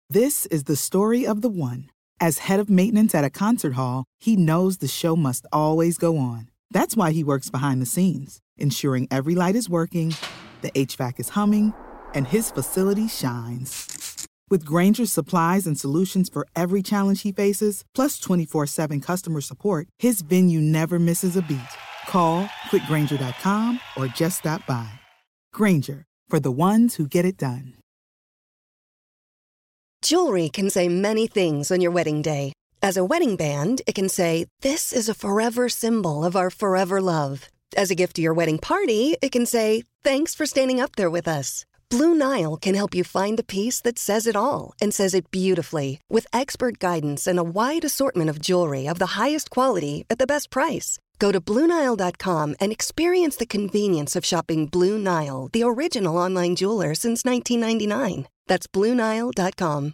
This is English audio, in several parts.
This is the story of the one. As head of maintenance at a concert hall, he knows the show must always go on. That's why he works behind the scenes, ensuring every light is working, the HVAC is humming, and his facility shines. With Grainger's supplies and solutions for every challenge he faces, plus 24/7 customer support, his venue never misses a beat. Call quickgrainger.com or just stop by. Grainger, for the ones who get it done. Jewelry can say many things on your wedding day. As a wedding band, it can say, "This is a forever symbol of our forever love." As a gift to your wedding party, it can say, "Thanks for standing up there with us." Blue Nile can help you find the piece that says it all and says it beautifully, with expert guidance and a wide assortment of jewelry of the highest quality at the best price. Go to BlueNile.com and experience the convenience of shopping Blue Nile, the original online jeweler since 1999. That's BlueNile.com.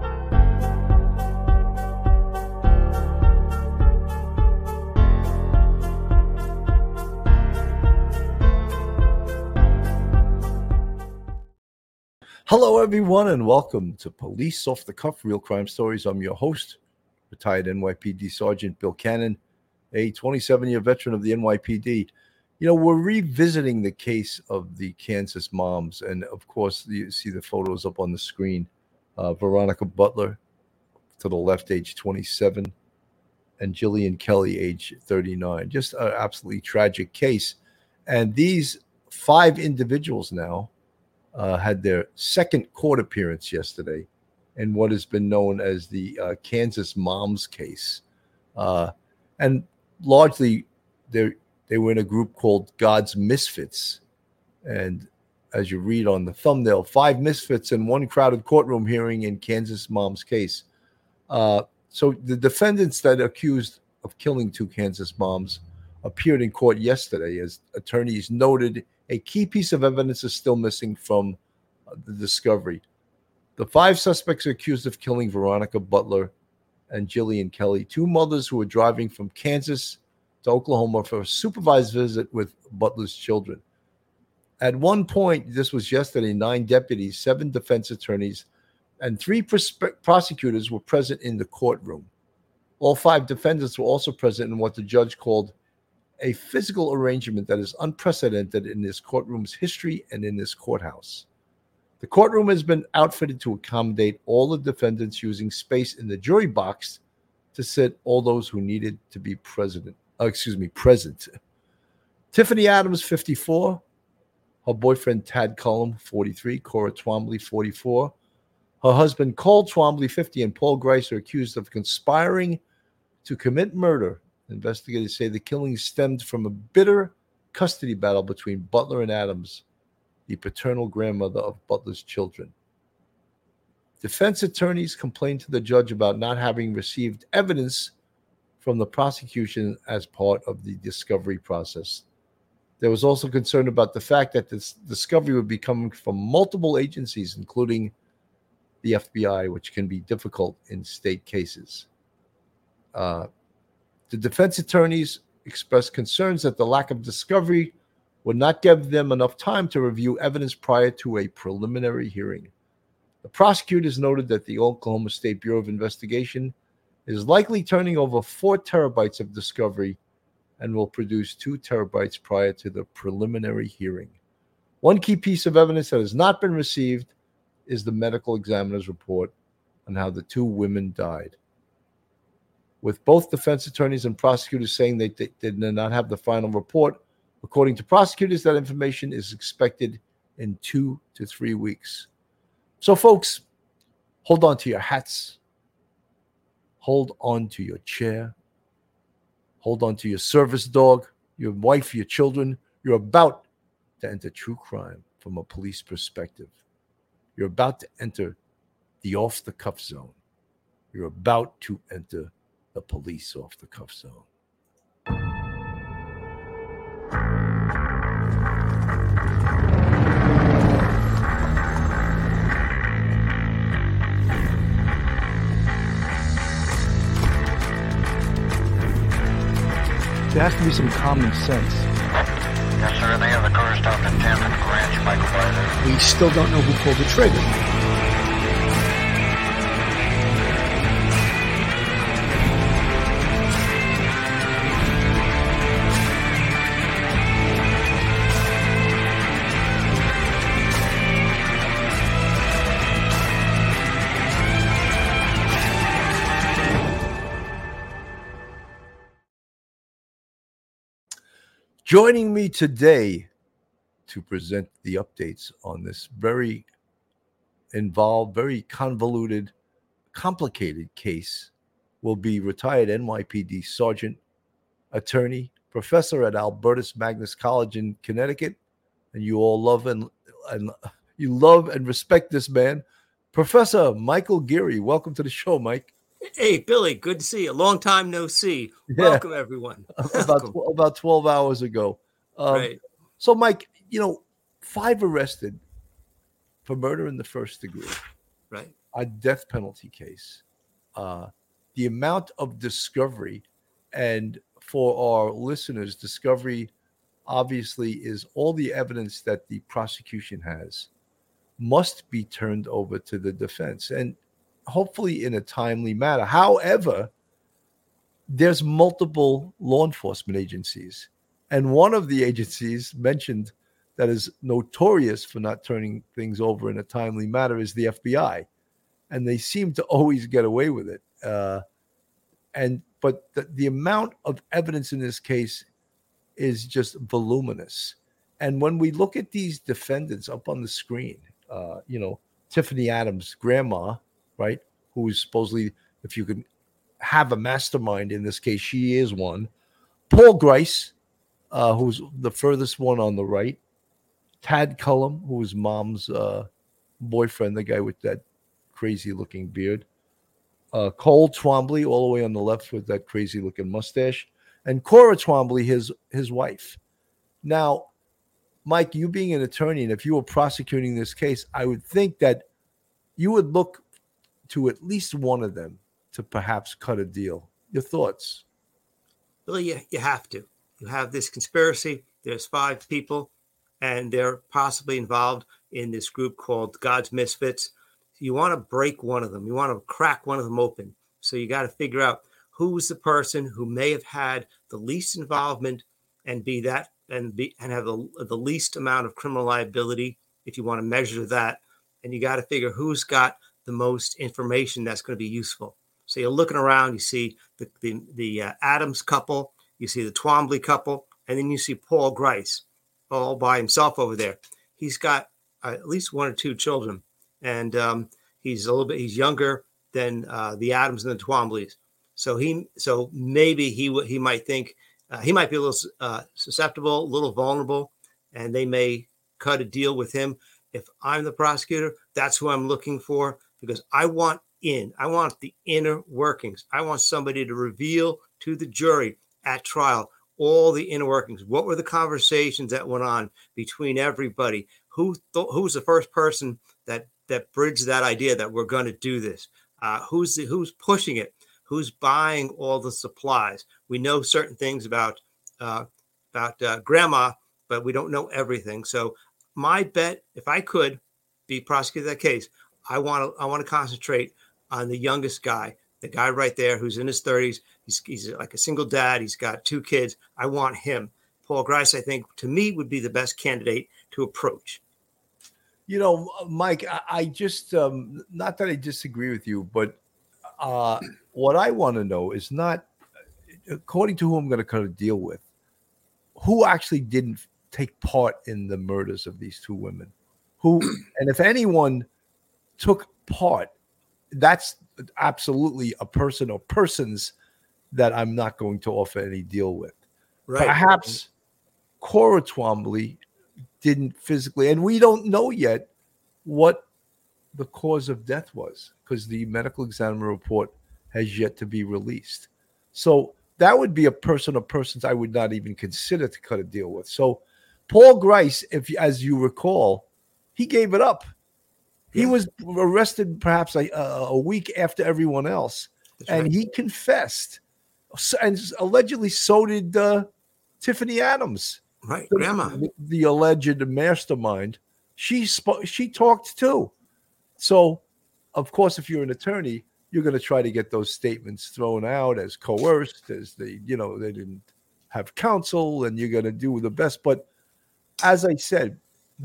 Hello, everyone, and welcome to Police Off the Cuff, Real Crime Stories. I'm your host, retired NYPD Sergeant Bill Cannon, a 27-year veteran of the NYPD. You know, we're revisiting the case of the Kansas moms, and of course, you see the photos up on the screen. Veronica Butler, to the left, age 27, and Jillian Kelly, age 39. Just an absolutely tragic case. And these 5 individuals now had their second court appearance yesterday in what has been known as the Kansas Moms case. And largely, they were in a group called God's Misfits. And as you read on the thumbnail, 5 misfits in one crowded courtroom hearing in Kansas Moms case. So the defendants that are accused of killing 2 Kansas moms appeared in court yesterday. As attorneys noted, a key piece of evidence is still missing from the discovery. The 5 suspects are accused of killing Veronica Butler and Jillian Kelly, 2 mothers who were driving from Kansas to Oklahoma for a supervised visit with Butler's children. At one point, this was yesterday, 9 deputies, 7 defense attorneys, and 3 prosecutors were present in the courtroom. All 5 defendants were also present in what the judge called a physical arrangement that is unprecedented in this courtroom's history and in this courthouse. The courtroom has been outfitted to accommodate all the defendants, using space in the jury box to sit all those who needed to be present. Tiffany Adams, 54. Her boyfriend, Tad Cullum, 43. Cora Twombly, 44. Her husband, Cole Twombly, 50, and Paul Grice are accused of conspiring to commit murder. Investigators say the killing stemmed from a bitter custody battle between Butler and Adams, the paternal grandmother of Butler's children. Defense attorneys complained to the judge about not having received evidence from the prosecution as part of the discovery process. There was also concern about the fact that this discovery would be coming from multiple agencies, including the FBI, which can be difficult in state cases. The defense attorneys expressed concerns that the lack of discovery would not give them enough time to review evidence prior to a preliminary hearing. The prosecutors noted that the Oklahoma State Bureau of Investigation is likely turning over 4 terabytes of discovery and will produce 2 terabytes prior to the preliminary hearing. One key piece of evidence that has not been received is the medical examiner's report on how the 2 women died. With both defense attorneys and prosecutors saying they did not have the final report, according to prosecutors, that information is expected in 2 to 3 weeks. So, folks, hold on to your hats. Hold on to your chair. Hold on to your service dog, your wife, your children. You're about to enter true crime from a police perspective. You're about to enter the off-the-cuff zone. You're about to enter the police off-the-cuff zone. There has to be some common sense. Yes, sir. They have the car stopped at 10th and Ranch, Michael Byler. We still don't know who pulled the trigger. Joining me today to present the updates on this very involved, very convoluted, complicated case will be retired NYPD Sergeant, attorney, professor at Albertus Magnus College in Connecticut, and you all love and you love and respect this man, Professor Michael Geary. Welcome to the show, Mike. Hey, Billy, good to see you. Long time no see. Yeah. Welcome, everyone. About 12 hours ago. Right. So, Mike, 5 arrested for murder in the first degree. Right. A death penalty case. The amount of discovery, and for our listeners, discovery obviously is all the evidence that the prosecution has must be turned over to the defense, and hopefully in a timely manner. However, there's multiple law enforcement agencies, and one of the agencies mentioned that is notorious for not turning things over in a timely manner is the FBI, and they seem to always get away with it. But the amount of evidence in this case is just voluminous. And when we look at these defendants up on the screen, Tiffany Adams' grandma, right, who is supposedly, if you can have a mastermind in this case, she is one. Paul Grice, who's the furthest one on the right. Tad Cullum, who is mom's boyfriend, the guy with that crazy-looking beard. Cole Twombly, all the way on the left with that crazy-looking mustache. And Cora Twombly, his wife. Now, Mike, you being an attorney, and if you were prosecuting this case, I would think that you would look to at least one of them to perhaps cut a deal. Your thoughts? Billy, you have to. You have this conspiracy. There's 5 people, and they're possibly involved in this group called God's Misfits. You want to break one of them. You want to crack one of them open. So you got to figure out who's the person who may have had the least involvement and have the least amount of criminal liability, if you want to measure that. And you got to figure who's got the most information that's going to be useful. So you're looking around, you see the Adams couple, you see the Twombly couple, and then you see Paul Grice all by himself over there. He's got at least 1 or 2 children, and he's younger than the Adams and the Twomblys. So maybe he might think he might be a little susceptible, a little vulnerable, and they may cut a deal with him. If I'm the prosecutor, that's who I'm looking for, because I want the inner workings. I want somebody to reveal to the jury at trial all the inner workings. What were the conversations that went on between everybody? Who's the first person that bridged that idea that we're going to do this? Who's pushing it? Who's buying all the supplies? We know certain things about grandma, but we don't know everything. So my bet, if I could be prosecuting that case, I want to concentrate on the youngest guy, the guy right there who's in his 30s. He's like a single dad. He's got 2 kids. I want him. Paul Grice, I think, to me, would be the best candidate to approach. Mike, I just, not that I disagree with you, but what I want to know is not, according to who I'm going to cut a deal with, who actually didn't take part in the murders of these 2 women. And if anyone took part, that's absolutely a person or persons that I'm not going to offer any deal with. Right. Perhaps Cora Twombly didn't physically, and we don't know yet what the cause of death was, because the medical examiner report has yet to be released. So that would be a person or persons I would not even consider to cut a deal with. So Paul Grice, as you recall, he gave it up. He was arrested perhaps a week after everyone else. That's and right. He confessed. And allegedly so did Tiffany Adams. Right, grandma. The alleged mastermind. She talked too. So, of course, if you're an attorney, you're going to try to get those statements thrown out as coerced, as they didn't have counsel, and you're going to do the best. But as I said,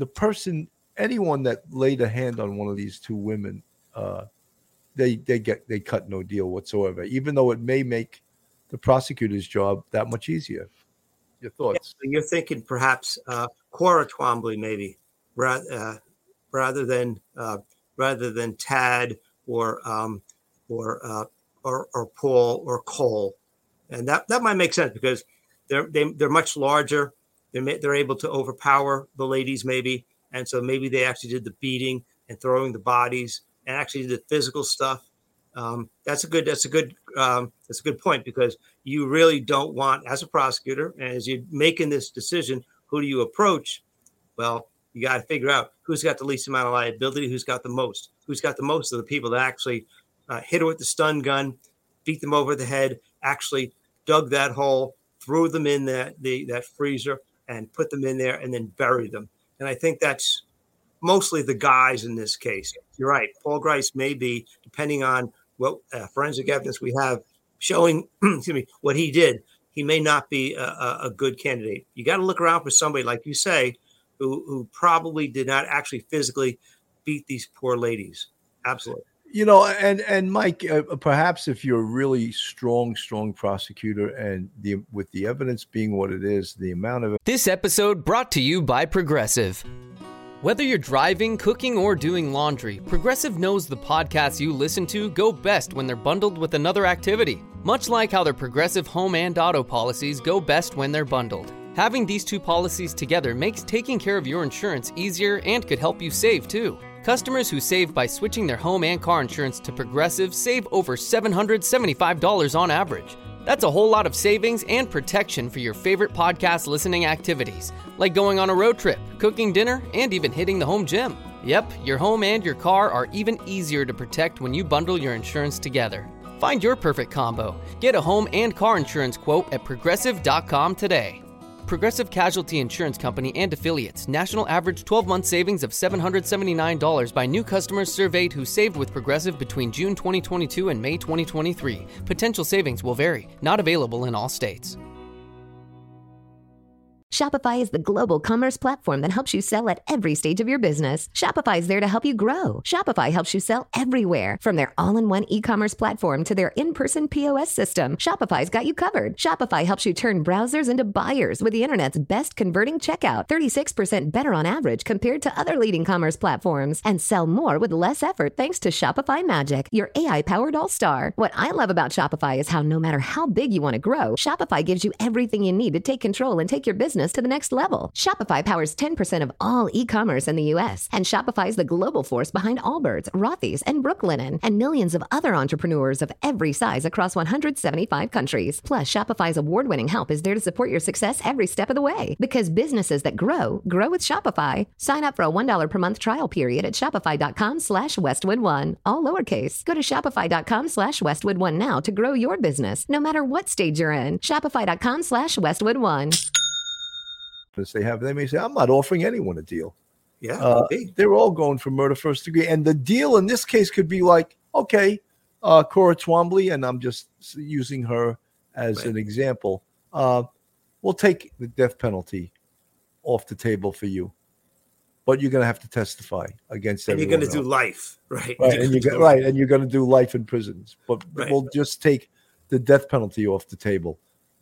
anyone that laid a hand on one of these 2 women, they cut no deal whatsoever, even though it may make the prosecutor's job that much easier. Your thoughts? You're thinking perhaps Cora Twombly, maybe, rather than Tad or Paul or Cole, and that might make sense because they're much larger. They're able to overpower the ladies, maybe, and so maybe they actually did the beating and throwing the bodies and actually did the physical stuff. That's a good point, because you really don't want, as a prosecutor, and as you're making this decision, who do you approach? Well, you got to figure out who's got the least amount of liability, who's got the most of the people that actually hit her with the stun gun, beat them over the head, actually dug that hole, threw them in that freezer and put them in there and then buried them. And I think that's mostly the guys in this case. You're right. Paul Grice may be, depending on what forensic evidence we have showing, what he did, he may not be a good candidate. You got to look around for somebody, like you say, who probably did not actually physically beat these poor ladies. Absolutely. And Mike, perhaps if you're a really strong prosecutor, and with the evidence being what it is, the amount of This episode brought to you by Progressive. Whether you're driving, cooking, or doing laundry, Progressive knows the podcasts you listen to go best when they're bundled with another activity. Much like how their Progressive home and auto policies go best when they're bundled. Having these two policies together makes taking care of your insurance easier and could help you save, too. Customers who save by switching their home and car insurance to Progressive save over $775 on average. That's a whole lot of savings and protection for your favorite podcast listening activities, like going on a road trip, cooking dinner, and even hitting the home gym. Yep, your home and your car are even easier to protect when you bundle your insurance together. Find your perfect combo. Get a home and car insurance quote at Progressive.com today. Progressive Casualty Insurance Company and Affiliates. National average 12-month savings of $779 by new customers surveyed who saved with Progressive between June 2022 and May 2023. Potential savings will vary. Not available in all states. Shopify is the global commerce platform that helps you sell at every stage of your business. Shopify is there to help you grow. Shopify helps you sell everywhere, from their all-in-one e-commerce platform to their in-person POS system. Shopify's got you covered. Shopify helps you turn browsers into buyers with the internet's best converting checkout, 36% better on average compared to other leading commerce platforms, and sell more with less effort thanks to Shopify Magic, your AI-powered all-star. What I love about Shopify is how no matter how big you want to grow, Shopify gives you everything you need to take control and take your business to the next level. Shopify powers 10% of all e-commerce in the U.S., and Shopify is the global force behind Allbirds, Rothy's, and Brooklinen, and millions of other entrepreneurs of every size across 175 countries. Plus, Shopify's award-winning help is there to support your success every step of the way. Because businesses that grow with Shopify. Sign up for a $1 per month trial period at shopify.com/Westwood1, all lowercase. Go to shopify.com/Westwood1 now to grow your business, no matter what stage you're in. Shopify.com/Westwood1. They may say, I'm not offering anyone a deal. Yeah, they're all going for murder first degree. And the deal in this case could be like, okay, Cora Twombly, and I'm just using her as an example. We'll take the death penalty off the table for you, but you're going to have to testify against everyone. And you're going to do life, right? And you're going to do life in prisons. But we'll just take the death penalty off the table.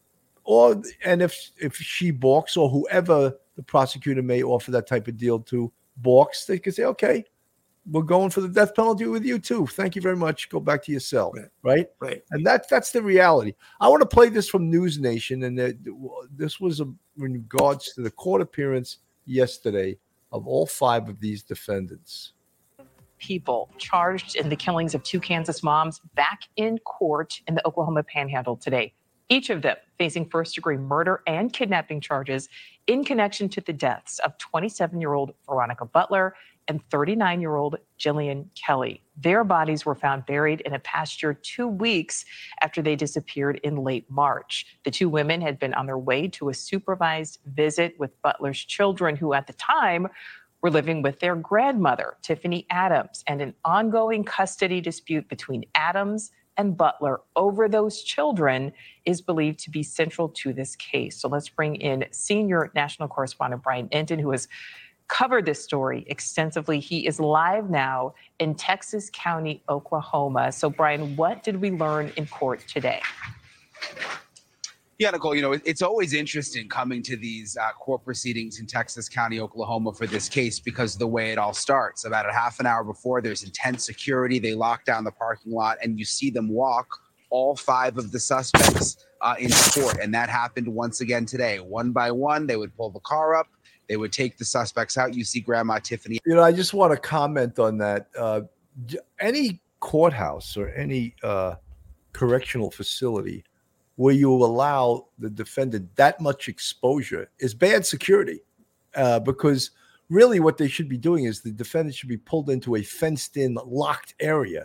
And if she balks, or whoever the prosecutor may offer that type of deal to balks, they could say, okay, we're going for the death penalty with you too. Thank you very much. Go back to your cell. Right. And that's the reality. I want to play this from News Nation. And this was in regards to the court appearance yesterday of all 5 of these defendants. People charged in the killings of 2 Kansas moms back in court in the Oklahoma Panhandle today. Each of them facing first-degree murder and kidnapping charges in connection to the deaths of 27-year-old Veronica Butler and 39-year-old Jillian Kelly. Their bodies were found buried in a pasture 2 weeks after they disappeared in late March. The 2 women had been on their way to a supervised visit with Butler's children, who at the time were living with their grandmother, Tiffany Adams, and an ongoing custody dispute between Adams and Butler over those children is believed to be central to this case. So let's bring in senior national correspondent Brian Entin, who has covered this story extensively. He is live now in Texas County, Oklahoma. So Brian, what did we learn in court today? Yeah, Nicole, it's always interesting coming to these court proceedings in Texas County, Oklahoma for this case because of the way it all starts. About a half an hour before, there's intense security. They lock down the parking lot and you see them walk all 5 of the suspects into court. And that happened once again today. One by one, they would pull the car up. They would take the suspects out. You see Grandma Tiffany. I just want to comment on that. Any courthouse or any correctional facility where you allow the defendant that much exposure is bad security, because really what they should be doing is the defendant should be pulled into a fenced-in, locked area,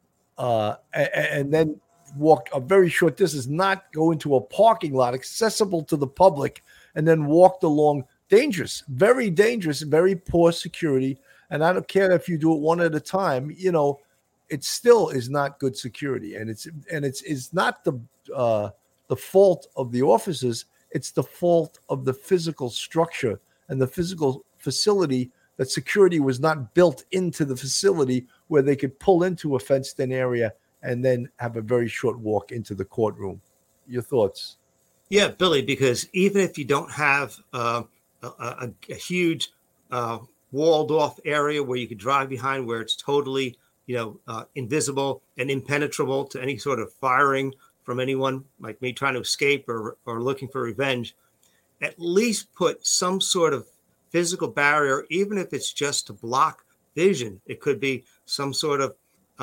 and then walk a very short distance, not go into a parking lot accessible to the public, and then walked along. Dangerous, very poor security. And I don't care if you do it one at a time, it still is not good security. And it's not the fault of the officers, it's the fault of the physical structure and the physical facility, that security was not built into the facility where they could pull into a fenced-in area and then have a very short walk into the courtroom. Your thoughts? Yeah, Billy, because even if you don't have a huge walled off area where you could drive behind, where it's totally, invisible and impenetrable to any sort of firing from anyone like me trying to escape or looking for revenge, at least put some sort of physical barrier, even if it's just to block vision. It could be some sort of,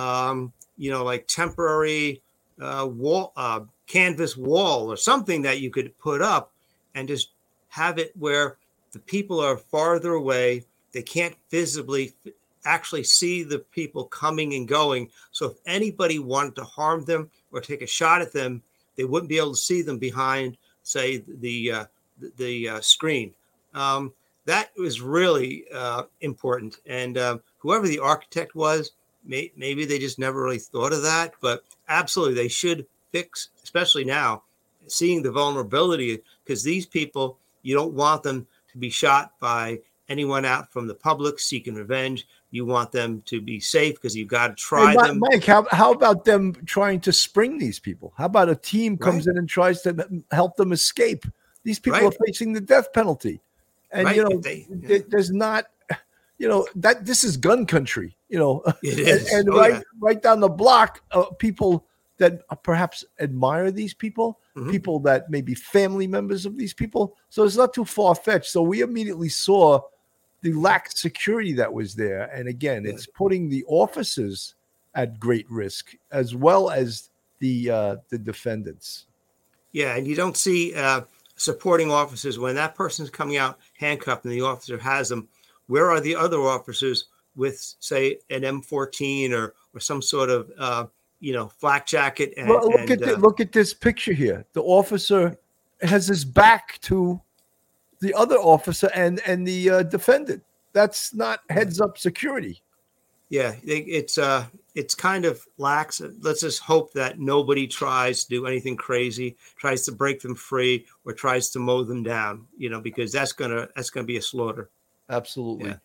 like temporary wall, canvas wall or something that you could put up and just have it where the people are farther away. They can't visibly actually see the people coming and going. So if anybody wanted to harm them or take a shot at them, they wouldn't be able to see them behind, say, the screen. That was really important. And whoever the architect was, maybe they just never really thought of that. But absolutely, they should fix, especially now, seeing the vulnerability, because these people, you don't want them to be shot by anyone out from the public seeking revenge. You want them to be safe because you've got to try them. Mike, how about them trying to spring these people? How about a team comes in and tries to help them escape? These people are facing the death penalty. And, there's not, that this is gun country, It is. And right down the block, people that perhaps admire these people, people that may be family members of these people. So it's not too far-fetched. So we immediately saw the lack of security that was there. And again, it's putting the officers at great risk as well as the defendants. Yeah, and you don't see supporting officers when that person's coming out handcuffed and the officer has them. Where are the other officers with, say, an M14 or some sort of flak jacket? And, look at this picture here. The officer has his back to the other officer and the defendant. That's not heads up security. Yeah, it's kind of lax. Let's just hope that nobody tries to do anything crazy, tries to break them free, or tries to mow them down. Because that's gonna be a slaughter. Absolutely. Yeah.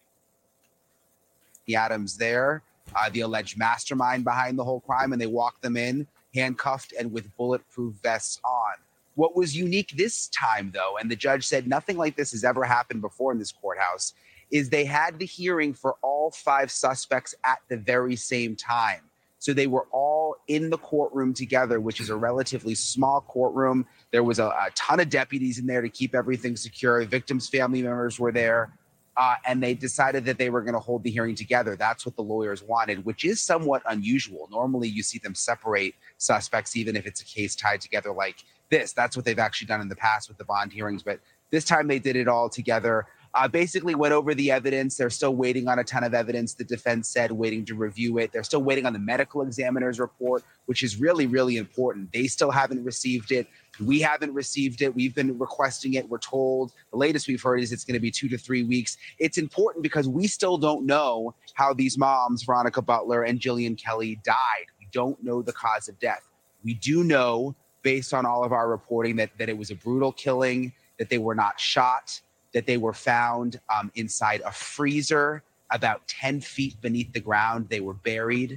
The Adams there, the alleged mastermind behind the whole crime, and they walked them in handcuffed and with bulletproof vests on. What was unique this time, though, and the judge said nothing like this has ever happened before in this courthouse, is they had the hearing for all 5 suspects at the very same time. So they were all in the courtroom together, which is a relatively small courtroom. There was a ton of deputies in there to keep everything secure. The victims' family members were there. And they decided that they were going to hold the hearing together. That's what the lawyers wanted, which is somewhat unusual. Normally, you see them separate suspects, even if it's a case tied together like this. That's what they've actually done in the past with the bond hearings. But this time they did it all together. Basically went over the evidence. They're still waiting on a ton of evidence. The defense said waiting to review it. They're still waiting on the medical examiner's report, which is really, really important. They still haven't received it. We haven't received it. We've been requesting it. We're told the latest we've heard is it's going to be 2 to 3 weeks. It's important because we still don't know how these moms, Veronica Butler and Jillian Kelly, died. We don't know the cause of death. We do know, based on all of our reporting, that it was a brutal killing, that they were not shot, that they were found inside a freezer about 10 feet beneath the ground. They were buried.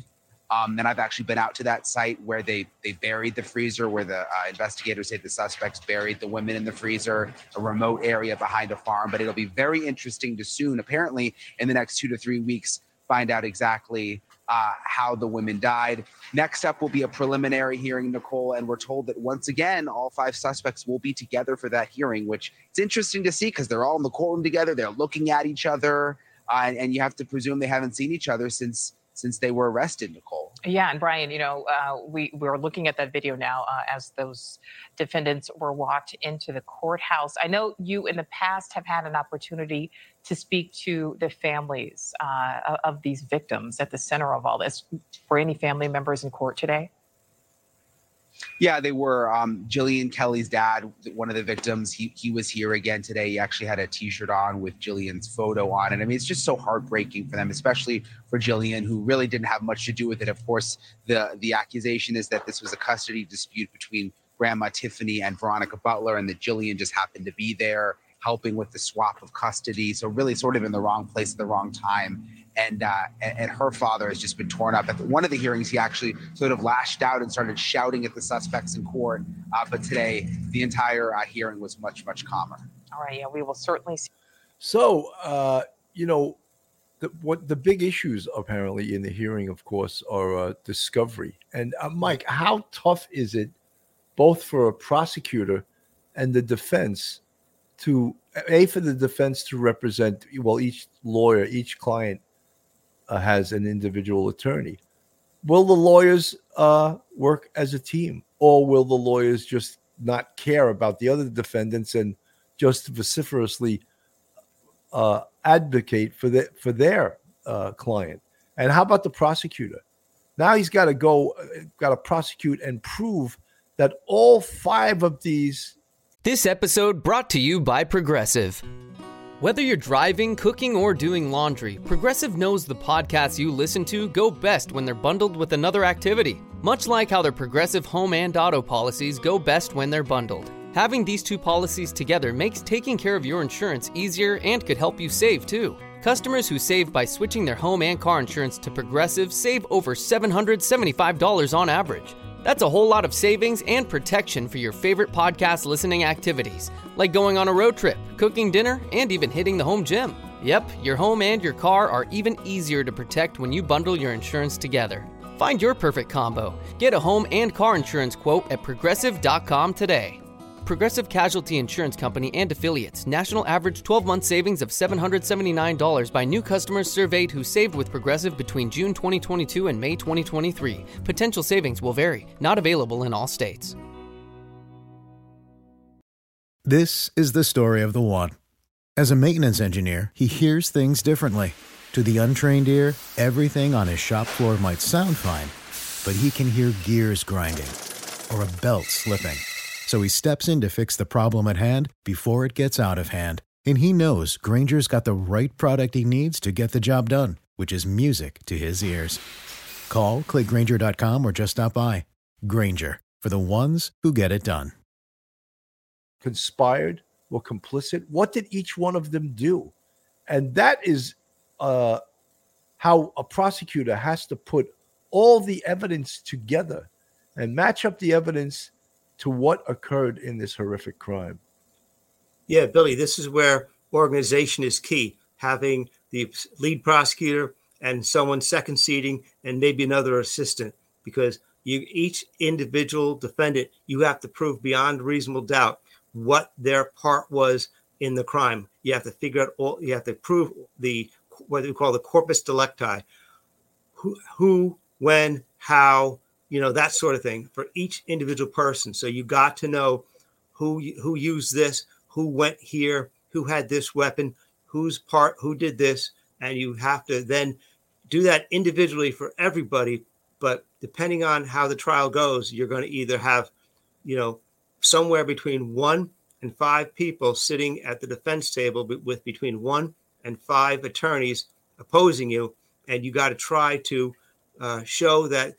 And I've actually been out to that site where they buried the freezer, where the investigators say the suspects buried the women in the freezer, a remote area behind a farm. But it'll be very interesting to soon, apparently in the next 2 to 3 weeks, find out exactly how the women died. Next up will be a preliminary hearing, Nicole, and we're told that once again, all 5 suspects will be together for that hearing, which it's interesting to see because they're all in the courtroom together. They're looking at each other, and you have to presume they haven't seen each other since they were arrested, Nicole. Yeah, and Brian, we're looking at that video now as those defendants were walked into the courthouse. I know you in the past have had an opportunity to speak to the families of these victims at the center of all this. Were any family members in court today? Yeah, they were. Jillian Kelly's dad, one of the victims, he was here again today. He actually had a T-shirt on with Jillian's photo on it. I mean, it's just so heartbreaking for them, especially for Jillian, who really didn't have much to do with it. Of course, the accusation is that this was a custody dispute between Grandma Tiffany and Veronica Butler, and that Jillian just happened to be there helping with the swap of custody. So really sort of in the wrong place at the wrong time. And her father has just been torn up. At one of the hearings, he actually sort of lashed out and started shouting at the suspects in court. But today, the entire hearing was much, much calmer. All right, yeah, we will certainly see. So, the big issues apparently in the hearing, of course, are discovery. And Mike, how tough is it both for a prosecutor and the defense for the defense to represent, well, each lawyer, each client has an individual attorney. Will the lawyers work as a team, or will the lawyers just not care about the other defendants and just vociferously advocate for their client? And how about the prosecutor? Now he's got to prosecute and prove that all 5 of these. This episode brought to you by Progressive. Whether you're driving, cooking, or doing laundry, Progressive knows the podcasts you listen to go best when they're bundled with another activity. Much like how their Progressive home and auto policies go best when they're bundled. Having these 2 policies together makes taking care of your insurance easier and could help you save too. Customers who save by switching their home and car insurance to Progressive save over $775 on average. That's a whole lot of savings and protection for your favorite podcast listening activities, like going on a road trip, cooking dinner, and even hitting the home gym. Yep, your home and your car are even easier to protect when you bundle your insurance together. Find your perfect combo. Get a home and car insurance quote at Progressive.com today. Progressive Casualty Insurance Company and Affiliates. National average 12-month savings of $779 by new customers surveyed who saved with Progressive between June 2022 and May 2023. Potential savings will vary. Not available in all states. This is the story of the one. As a maintenance engineer, he hears things differently. To the untrained ear, everything on his shop floor might sound fine, but he can hear gears grinding or a belt slipping. So he steps in to fix the problem at hand before it gets out of hand. And he knows Grainger's got the right product he needs to get the job done, which is music to his ears. Call, click Grainger.com, or just stop by. Grainger, for the ones who get it done. Conspired, were complicit. What did each one of them do? And that is how a prosecutor has to put all the evidence together and match up the evidence to what occurred in this horrific crime. Yeah, Billy, this is where organization is key. Having the lead prosecutor and someone second seating and maybe another assistant, because each individual defendant, you have to prove beyond reasonable doubt what their part was in the crime. You have to figure out you have to prove what we call the corpus delicti, who, when, how, that sort of thing for each individual person. So you got to know who used this, who went here, who had this weapon, who did this. And you have to then do that individually for everybody. But depending on how the trial goes, you're going to either have, somewhere between 1 and 5 people sitting at the defense table with between 1 and 5 attorneys opposing you. And you got to try to show that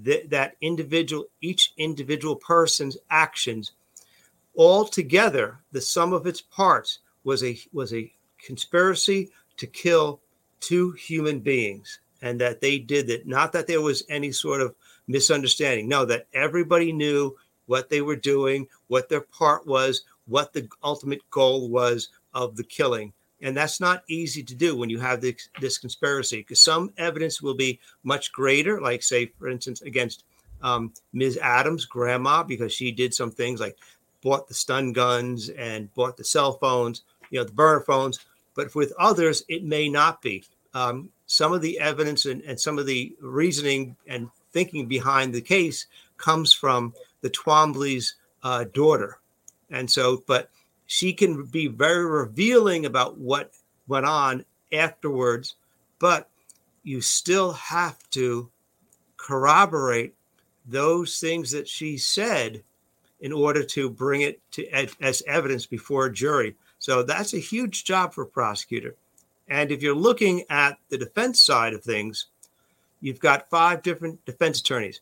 each individual person's actions all together, the sum of its parts was a conspiracy to kill 2 human beings. and that they did that. Not that there was any sort of misunderstanding. No, that everybody knew what they were doing, what their part was, what the ultimate goal was of the killing. And that's not easy to do when you have this conspiracy, because some evidence will be much greater, like, say, for instance, against Ms. Adams' grandma, because she did some things like bought the stun guns and bought the cell phones, the burner phones. But with others, it may not be. Some of the evidence and some of the reasoning and thinking behind the case comes from the Twombly's daughter. And so, but she can be very revealing about what went on afterwards, but you still have to corroborate those things that she said in order to bring it to as evidence before a jury. So that's a huge job for a prosecutor. And if you're looking at the defense side of things, you've got 5 different defense attorneys.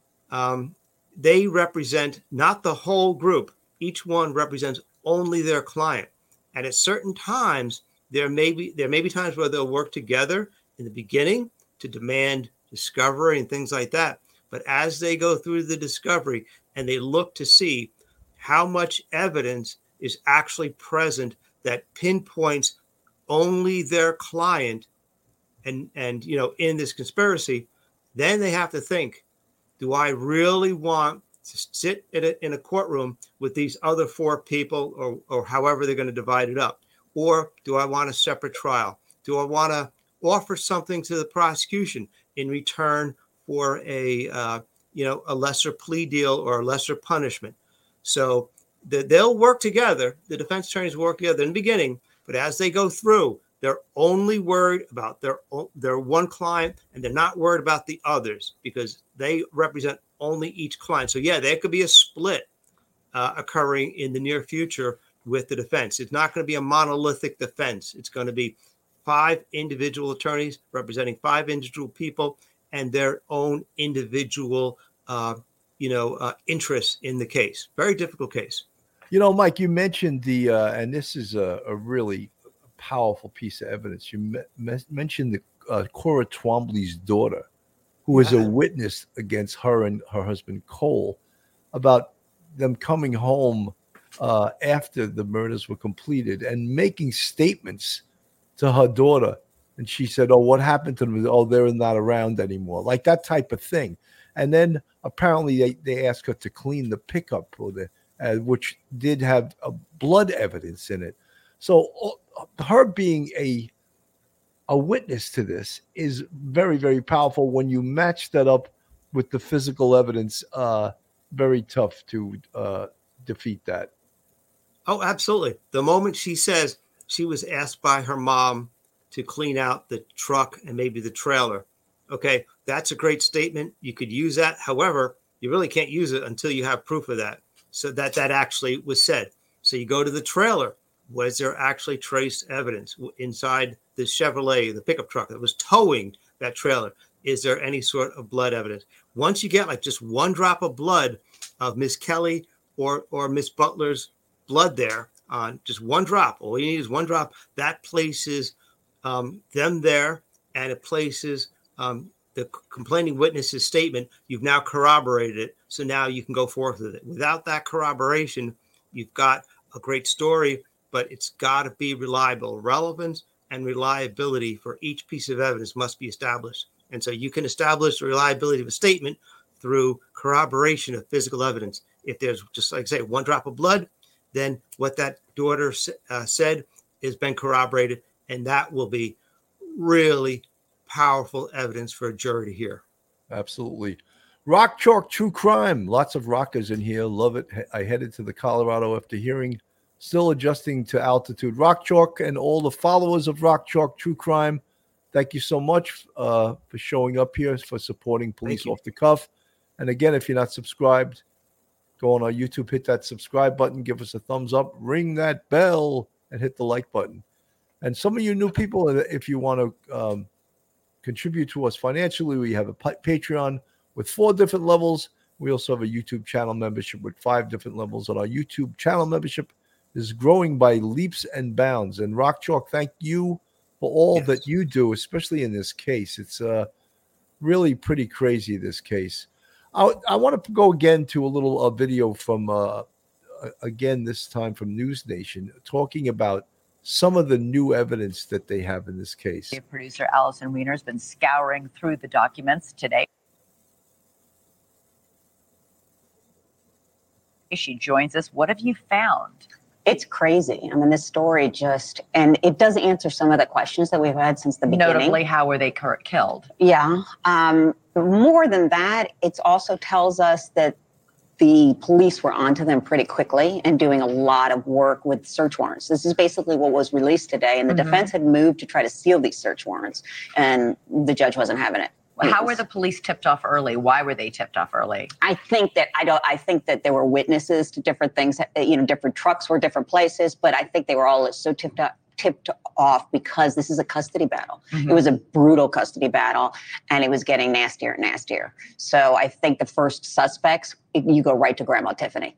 They represent not the whole group. Each one represents only their client. And at certain times, there may be times where they'll work together in the beginning to demand discovery and things like that. But as they go through the discovery and they look to see how much evidence is actually present that pinpoints only their client and in this conspiracy, then they have to think, do I really want to sit in a courtroom with these other 4 people or however they're going to divide it up? Or do I want a separate trial? Do I want to offer something to the prosecution in return for a lesser plea deal or a lesser punishment? So they'll work together. The defense attorneys work together in the beginning, but as they go through, they're only worried about their one client, and they're not worried about the others because they represent only each client. So yeah, there could be a split occurring in the near future with the defense. It's not going to be a monolithic defense. It's going to be 5 individual attorneys representing 5 individual people and their own individual, interests in the case. Very difficult case. Mike, you mentioned and this is a really powerful piece of evidence. You mentioned the Cora Twombly's daughter, who was a witness against her and her husband Cole about them coming home after the murders were completed and making statements to her daughter. And she said, "Oh, what happened to them? Oh, they're not around anymore." Like that type of thing. And then apparently they asked her to clean the pickup, which did have blood evidence in it. So her being a witness to this is very, very powerful. When you match that up with the physical evidence, very tough to defeat that. Oh, absolutely. The moment she says she was asked by her mom to clean out the truck and maybe the trailer. Okay, that's a great statement. You could use that. However, you really can't use it until you have proof of that. So that actually was said. So you go to the trailer. Was there actually trace evidence inside the Chevrolet, the pickup truck that was towing that trailer? Is there any sort of blood evidence? Once you get like just one drop of blood of Miss Kelly or Miss Butler's blood there on just one drop, all you need is one drop, that places them there, and it places the complaining witness's statement. You've now corroborated it. So now you can go forth with it. Without that corroboration, you've got a great story, but it's got to be reliable. Relevance and reliability for each piece of evidence must be established. And so you can establish the reliability of a statement through corroboration of physical evidence. If there's just, like I say, one drop of blood, then what that daughter said has been corroborated, and that will be really powerful evidence for a jury to hear. Absolutely. Rock Chalk True Crime. Lots of rockers in here. Love it. I headed to the Colorado after hearing. Still adjusting to altitude. Rock Chalk and all the followers of Rock Chalk True Crime, thank you so much for showing up here, for supporting Police Off the Cuff. And again, if you're not subscribed, go on our YouTube, hit that subscribe button, give us a thumbs up, ring that bell, and hit the like button. And some of you new people, if you want to contribute to us financially, we have a Patreon with 4 different levels. We also have a YouTube channel membership with 5 different levels. And our YouTube channel membership is growing by leaps and bounds. And Rock Chalk, thank you for all that you do, especially in this case. It's really pretty crazy, this case. I want to go again to a little video from, again, this time from News Nation, talking about some of the new evidence that they have in this case. Producer Allison Weiner has been scouring through the documents today. She joins us. What have you found? It's crazy. I mean, this story and it does answer some of the questions that we've had since the beginning. Notably, how were they killed? Yeah. More than that, it also tells us that the police were onto them pretty quickly and doing a lot of work with search warrants. This is basically what was released today. And the defense had moved to try to seal these search warrants, and the judge wasn't having it. How were the police tipped off early? Why were they tipped off early? I think that there were witnesses to different things. Different trucks were different places, but I think they were all so tipped off because this is a custody battle. It was a brutal custody battle, and it was getting nastier and nastier. So I think the first suspects, you go right to Grandma Tiffany.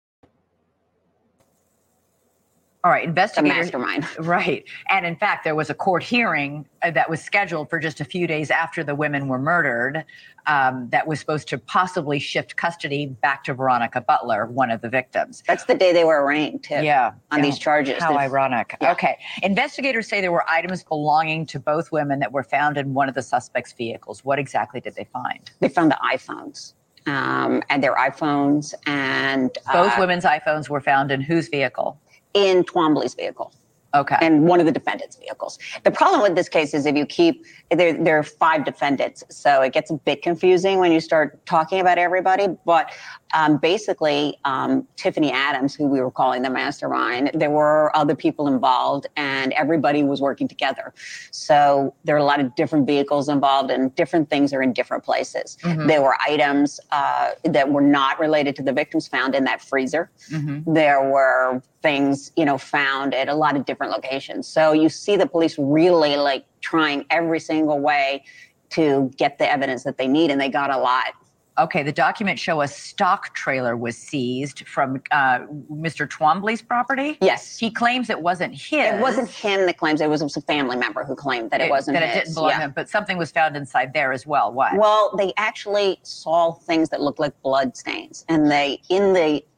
All right, investigators. The mastermind. Right. And in fact, there was a court hearing that was scheduled for just a few days after the women were murdered that was supposed to possibly shift custody back to Veronica Butler, one of the victims. That's the day they were arraigned, too. Yeah. On these charges. How ironic. Yeah. Okay. Investigators say there were items belonging to both women that were found in one of the suspects' vehicles. What exactly did they find? They found the iPhones. And their iPhones. And both women's iPhones were found in whose vehicle? In Twombly's vehicle. Okay. And one of the defendants' vehicles. The problem with this case is if you keep, there are 5 defendants, so it gets a bit confusing when you start talking about everybody. But basically, Tiffany Adams, who we were calling the mastermind, there were other people involved, and everybody was working together. So there are a lot of different vehicles involved, and different things are in different places. There were items that were not related to the victims found in that freezer. There were things, found at a lot of different locations. So you see the police really trying every single way to get the evidence that they need, and they got a lot. Okay, the documents show a stock trailer was seized from Mr. Twombly's property? Yes. He claims it wasn't his. It wasn't him that claims it was a family member who claimed that it wasn't his. That it didn't belong to him, but something was found inside there as well. What? Well, they actually saw things that looked like blood stains, and in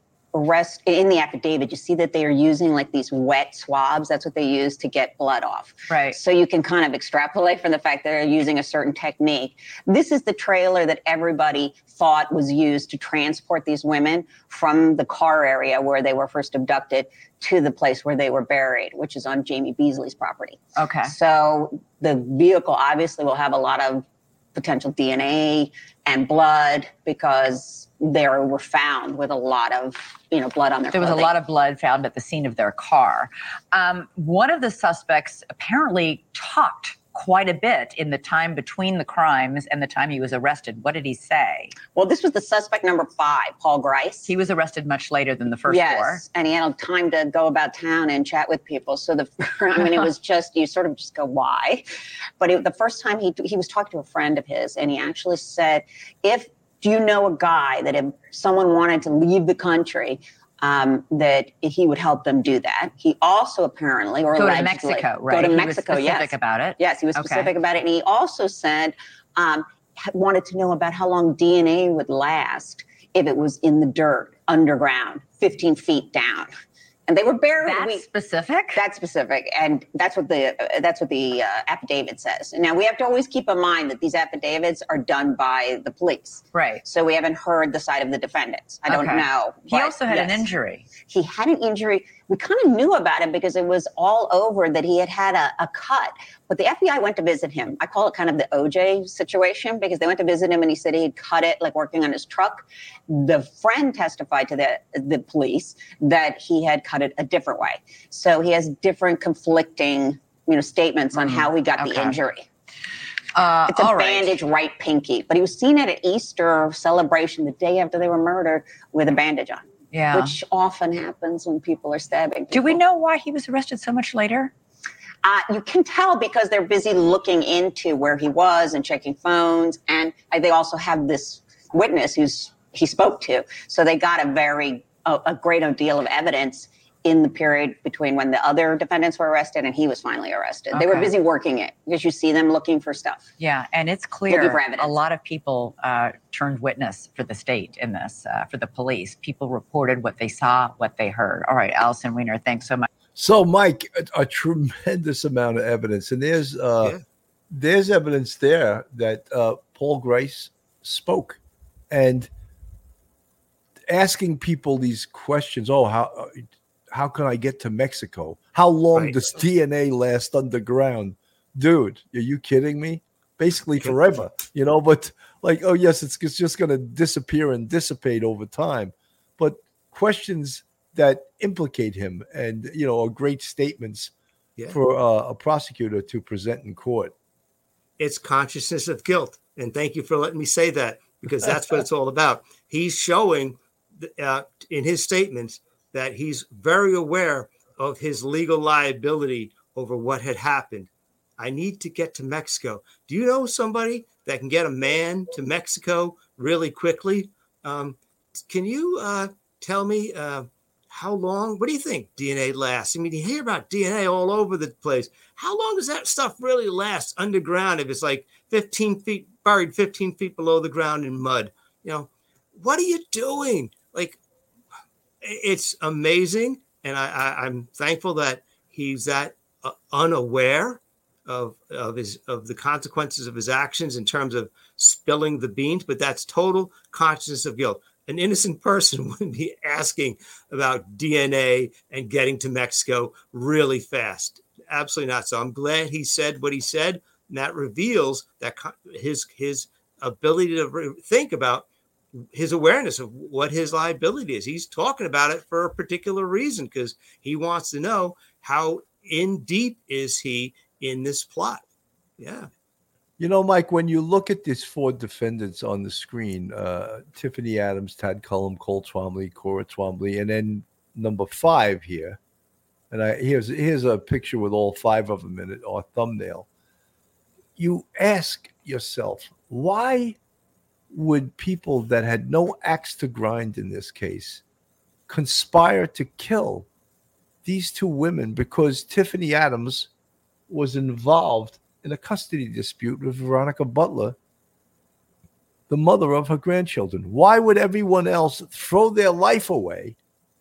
the affidavit, you see that they are using these wet swabs. That's what they use to get blood off. Right. So you can kind of extrapolate from the fact that they're using a certain technique. This is the trailer that everybody thought was used to transport these women from the car area where they were first abducted to the place where they were buried, which is on Jamie Beasley's property. Okay. So the vehicle obviously will have a lot of potential DNA and blood because they were found with a lot of, blood on their clothing. There was a lot of blood found at the scene of their car. One of the suspects apparently talked quite a bit in the time between the crimes and the time he was arrested. What did he say? Well, this was the suspect number 5, Paul Grice. He was arrested much later than the first 4. Yes, and he had time to go about town and chat with people. So it was just, you sort of just go, why? But the first time he was talking to a friend of his, and he actually said, do you know a guy that if someone wanted to leave the country, that he would help them do that? He also apparently, or go allegedly, to Mexico, right? Go to Mexico, he was specific about it. Yes, he was specific about it. And he also said, wanted to know about how long DNA would last if it was in the dirt, underground, 15 feet down. And they were buried. That's specific? That's specific. And that's what the affidavit says. Now, we have to always keep in mind that these affidavits are done by the police. Right. So we haven't heard the side of the defendants. I don't know. He also had an injury. He had an injury. We kind of knew about it because it was all over that he had a cut. But the FBI went to visit him. I call it kind of the OJ situation because they went to visit him and he said he'd cut it working on his truck. The friend testified to the police that he had cut it a different way. So he has different conflicting, statements on how he got the injury. It's a bandage right pinky. But he was seen at an Easter celebration the day after they were murdered with a bandage on. Yeah. Which often happens when people are stabbing people. Do we know why he was arrested so much later? You can tell because they're busy looking into where he was and checking phones. And they also have this witness he spoke to. So they got a great deal of evidence in the period between when the other defendants were arrested and he was finally arrested. They were busy working it because you see them looking for stuff. Yeah, and it's clear a lot of people turned witness for the state in this, for the police. People reported what they saw, what they heard. All right, Allison Weiner, thanks so much. So, Mike, a tremendous amount of evidence. And there's evidence there that Paul Grice spoke. And asking people these questions, how can I get to Mexico? How long does DNA last underground? Dude, are you kidding me? Basically forever, but like, oh yes, it's just going to disappear and dissipate over time. But questions that implicate him and, are great statements for a prosecutor to present in court. It's consciousness of guilt. And thank you for letting me say that, because that's what it's all about. He's showing in his statements that he's very aware of his legal liability over what had happened. I need to get to Mexico. Do you know somebody that can get a man to Mexico really quickly? Can you tell me how long? What do you think DNA lasts? I mean, you hear about DNA all over the place. How long does that stuff really last underground if it's like 15 feet, buried 15 feet below the ground in mud? What are you doing? Like, it's amazing, and I'm thankful that he's that unaware of the consequences of his actions in terms of spilling the beans. But that's total consciousness of guilt. An innocent person wouldn't be asking about DNA and getting to Mexico really fast. Absolutely not. So I'm glad he said what he said, and that reveals that his ability to think about his awareness of what his liability is. He's talking about it for a particular reason, because he wants to know how in deep is he in this plot. Yeah. Mike, when you look at these 4 defendants on the screen, Tiffany Adams, Tad Cullum, Cole Twombly, Cora Twombly, and then number 5 here. And here's a picture with all 5 of them in it, or thumbnail. You ask yourself, why would people that had no axe to grind in this case conspire to kill these 2 women because Tiffany Adams was involved in a custody dispute with Veronica Butler, the mother of her grandchildren? Why would everyone else throw their life away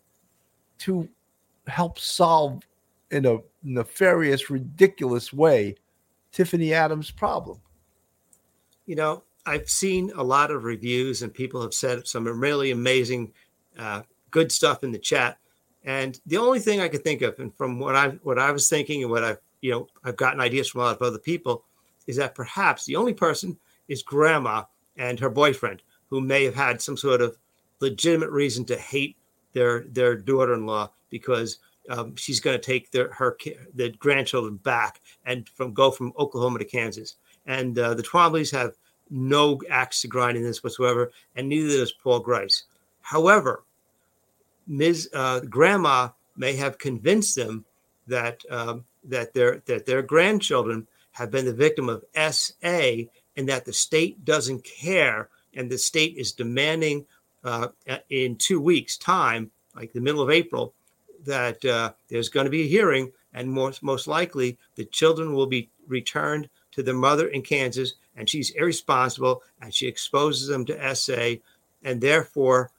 to help solve, in a nefarious, ridiculous way, Tiffany Adams' problem? I've seen a lot of reviews, and people have said some really amazing, good stuff in the chat. And the only thing I could think of, and from what I was thinking and what I've gotten ideas from a lot of other people, is that perhaps the only person is Grandma and her boyfriend, who may have had some sort of legitimate reason to hate their daughter-in-law because she's going to take the grandchildren back and go from Oklahoma to Kansas. And the Twombleys have no axe to grind in this whatsoever, and neither does Paul Grice. However, Grandma may have convinced them that their grandchildren have been the victim of SA, and that the state doesn't care, and the state is demanding in 2 weeks' time, like the middle of April, that there's going to be a hearing, and most likely the children will be returned to their mother in Kansas, and she's irresponsible, and she exposes them to SA, and therefore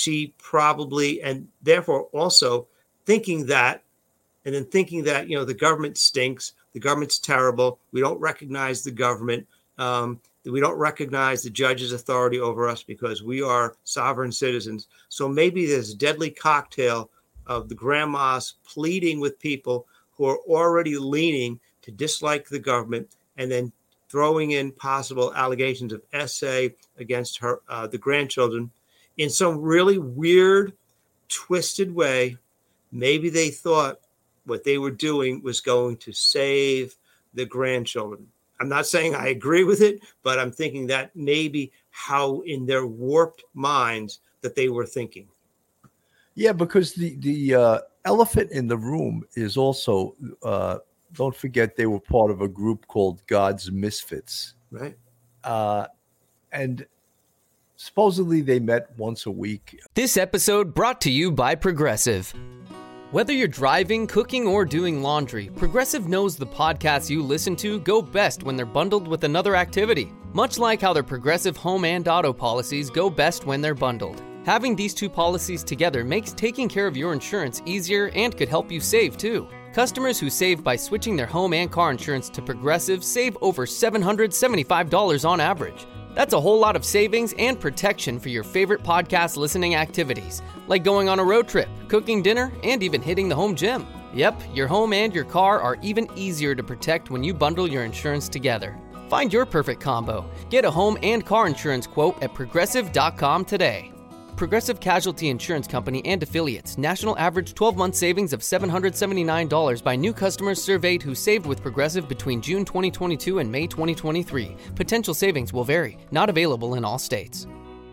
also thinking that the government stinks, the government's terrible, we don't recognize the government, we don't recognize the judge's authority over us because we are sovereign citizens. So maybe there's a deadly cocktail of the grandmas pleading with people who are already leaning to dislike the government, and then throwing in possible allegations of SA against her, the grandchildren, in some really weird, twisted way. Maybe they thought what they were doing was going to save the grandchildren. I'm not saying I agree with it, but I'm thinking that maybe how in their warped minds that they were thinking. Yeah, because the elephant in the room is also, don't forget, they were part of a group called God's Misfits. Right. And supposedly they met once a week. This episode brought to you by Progressive. Whether you're driving, cooking, or doing laundry, Progressive knows the podcasts you listen to go best when they're bundled with another activity, much like how their Progressive home and auto policies go best when they're bundled. Having these two policies together makes taking care of your insurance easier and could help you save, too. Customers who save by switching their home and car insurance to Progressive save over $775 on average. That's a whole lot of savings and protection for your favorite podcast listening activities, like going on a road trip, cooking dinner, and even hitting the home gym. Yep, your home and your car are even easier to protect when you bundle your insurance together. Find your perfect combo. Get a home and car insurance quote at Progressive.com today. Progressive Casualty Insurance Company and Affiliates. National average 12-month savings of $779 by new customers surveyed who saved with Progressive between June 2022 and May 2023. Potential savings will vary. Not available in all states.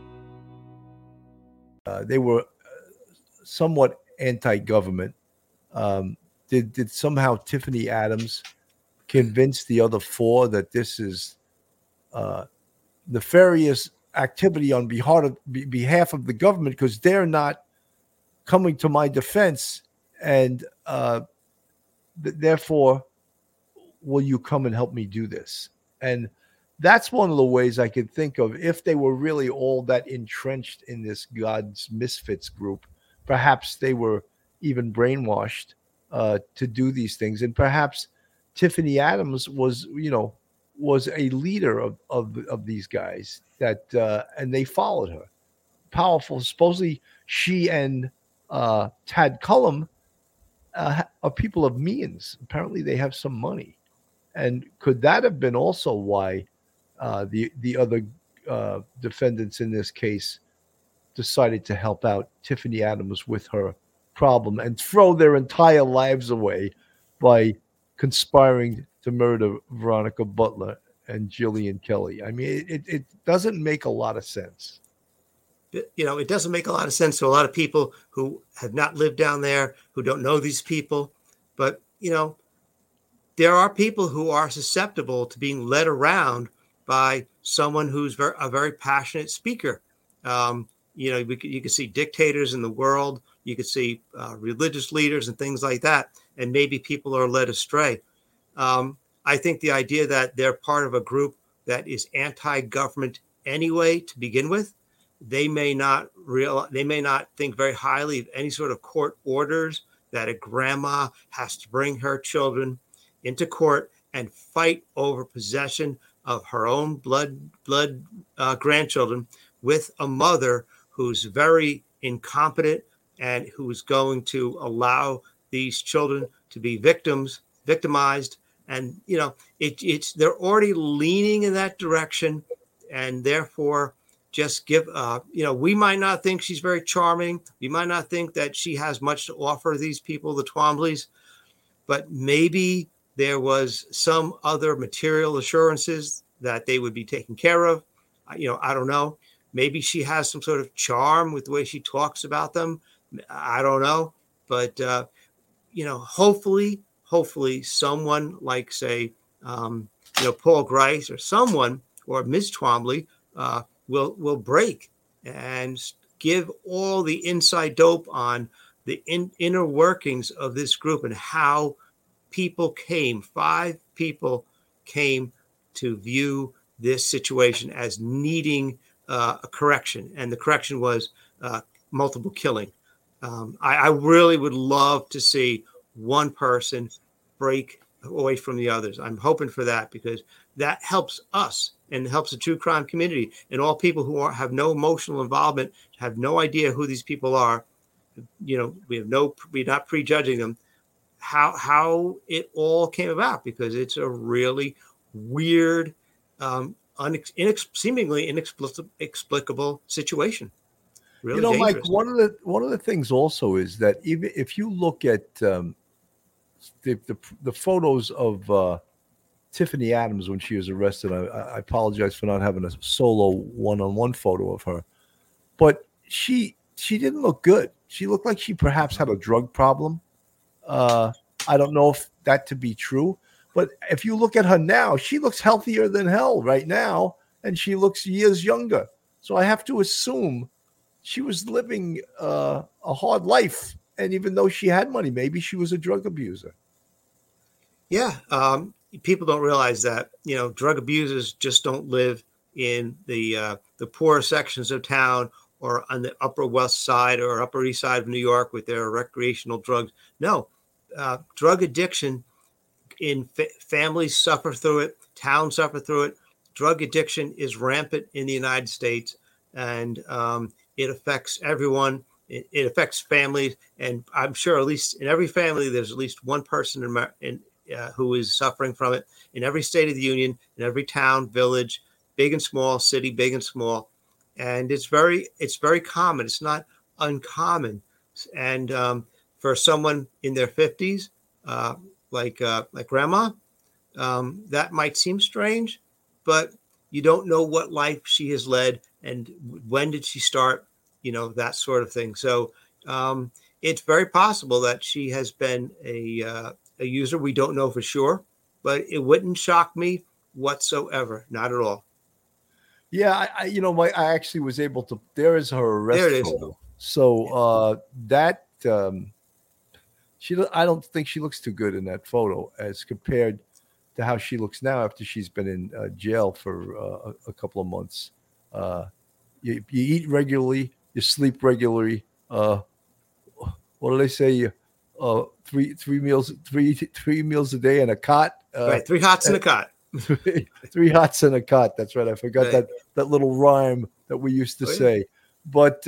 They were somewhat anti-government. Did somehow Tiffany Adams convince the other four that this is nefarious activity on behalf of the government because they're not coming to my defense, and therefore will you come and help me do this? And that's one of the ways I could think of, if they were really all that entrenched in this God's Misfits group, perhaps they were even brainwashed to do these things, and perhaps Tiffany Adams was a leader of these guys that and they followed her. Powerful. Supposedly she and Tad Cullum are people of means. Apparently they have some money. And could that have been also why the other defendants in this case decided to help out Tiffany Adams with her problem and throw their entire lives away by conspiring to murder Veronica Butler and Jillian Kelly? I mean, it doesn't make a lot of sense. It doesn't make a lot of sense to a lot of people who have not lived down there, who don't know these people. But, there are people who are susceptible to being led around by someone who's a very passionate speaker. You could see dictators in the world. You could see religious leaders and things like that. And maybe people are led astray. I think the idea that they're part of a group that is anti-government anyway to begin with, they may not think very highly of any sort of court orders that a grandma has to bring her children into court and fight over possession of her own blood grandchildren with a mother who's very incompetent and who's going to allow these children to be victimized. And, they're already leaning in that direction, and therefore just give, we might not think she's very charming. We might not think that she has much to offer these people, the Twombleys, but maybe there was some other material assurances that they would be taken care of. I don't know. Maybe she has some sort of charm with the way she talks about them. I don't know. But, hopefully someone like, say, Paul Grice or someone, or Ms. Twombly, will break and give all the inside dope on the inner workings of this group and how five people came to view this situation as needing a correction. And the correction was multiple killing. I really would love to see one person break away from the others. I'm hoping for that, because that helps us and helps the true crime community and all people who have no emotional involvement, have no idea who these people are. We're not prejudging them. How it all came about, because it's a really weird, seemingly inexplicable situation. Really dangerous. Mike, one of the things also is that even if you look at the photos of Tiffany Adams when she was arrested, I apologize for not having a solo one-on-one photo of her, but she didn't look good. She looked like she perhaps had a drug problem. I don't know if that to be true, but if you look at her now, she looks healthier than hell right now, and she looks years younger. So I have to assume she was living a hard life And even though she had money, maybe she was a drug abuser. Yeah. People don't realize that, drug abusers just don't live in the poorer sections of town or on the Upper West Side or Upper East Side of New York with their recreational drugs. No, drug addiction in families suffer through it, towns suffer through it. Drug addiction is rampant in the United States, and it affects everyone. It affects families, and I'm sure at least in every family, there's at least one person who is suffering from it in every state of the union, in every town, village, big and small, city, big and small. And it's very common. It's not uncommon. And for someone in their 50s, like grandma, that might seem strange, but you don't know what life she has led and when did she start, that sort of thing. So it's very possible that she has been a user. We don't know for sure, but it wouldn't shock me whatsoever. Not at all. Yeah, I actually was able to. There is her arrest There it is. photo. So that I don't think she looks too good in that photo as compared to how she looks now after she's been in jail for a couple of months. You eat regularly, you sleep regularly. What do they say? Three meals a day and a cot. Right, 3 hots in a cot. 3 hots in a cot. That's right. I forgot Right. that little rhyme that we used to say. But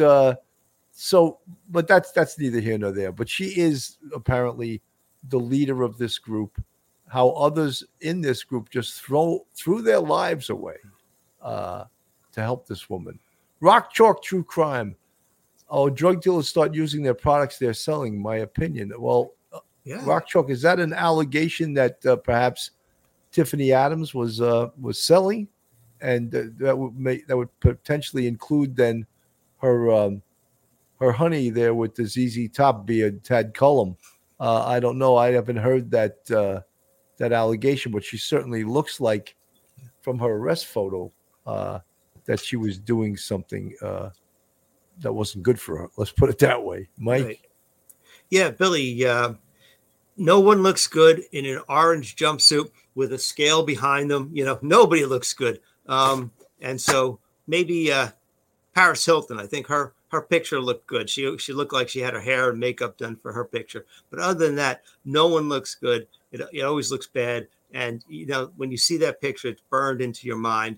but that's neither here nor there. But she is apparently the leader of this group. How others in this group just threw their lives away to help this woman. Rock Chalk True Crime. Oh, drug dealers start using their products they're selling. My opinion. Well, Yeah. Rock Chalk, is that an allegation that perhaps Tiffany Adams was selling, and that would potentially include then her honey there with the ZZ Top beard, Tad Cullum. I don't know. I haven't heard that allegation, but she certainly looks like, from her arrest photo, that she was doing something that wasn't good for her. Let's put it that way, Mike. Right. Yeah, Billy. No one looks good in an orange jumpsuit with a scale behind them. Nobody looks good. And so maybe Paris Hilton. I think her picture looked good. She looked like she had her hair and makeup done for her picture. But other than that, no one looks good. It always looks bad. And when you see that picture, it's burned into your mind.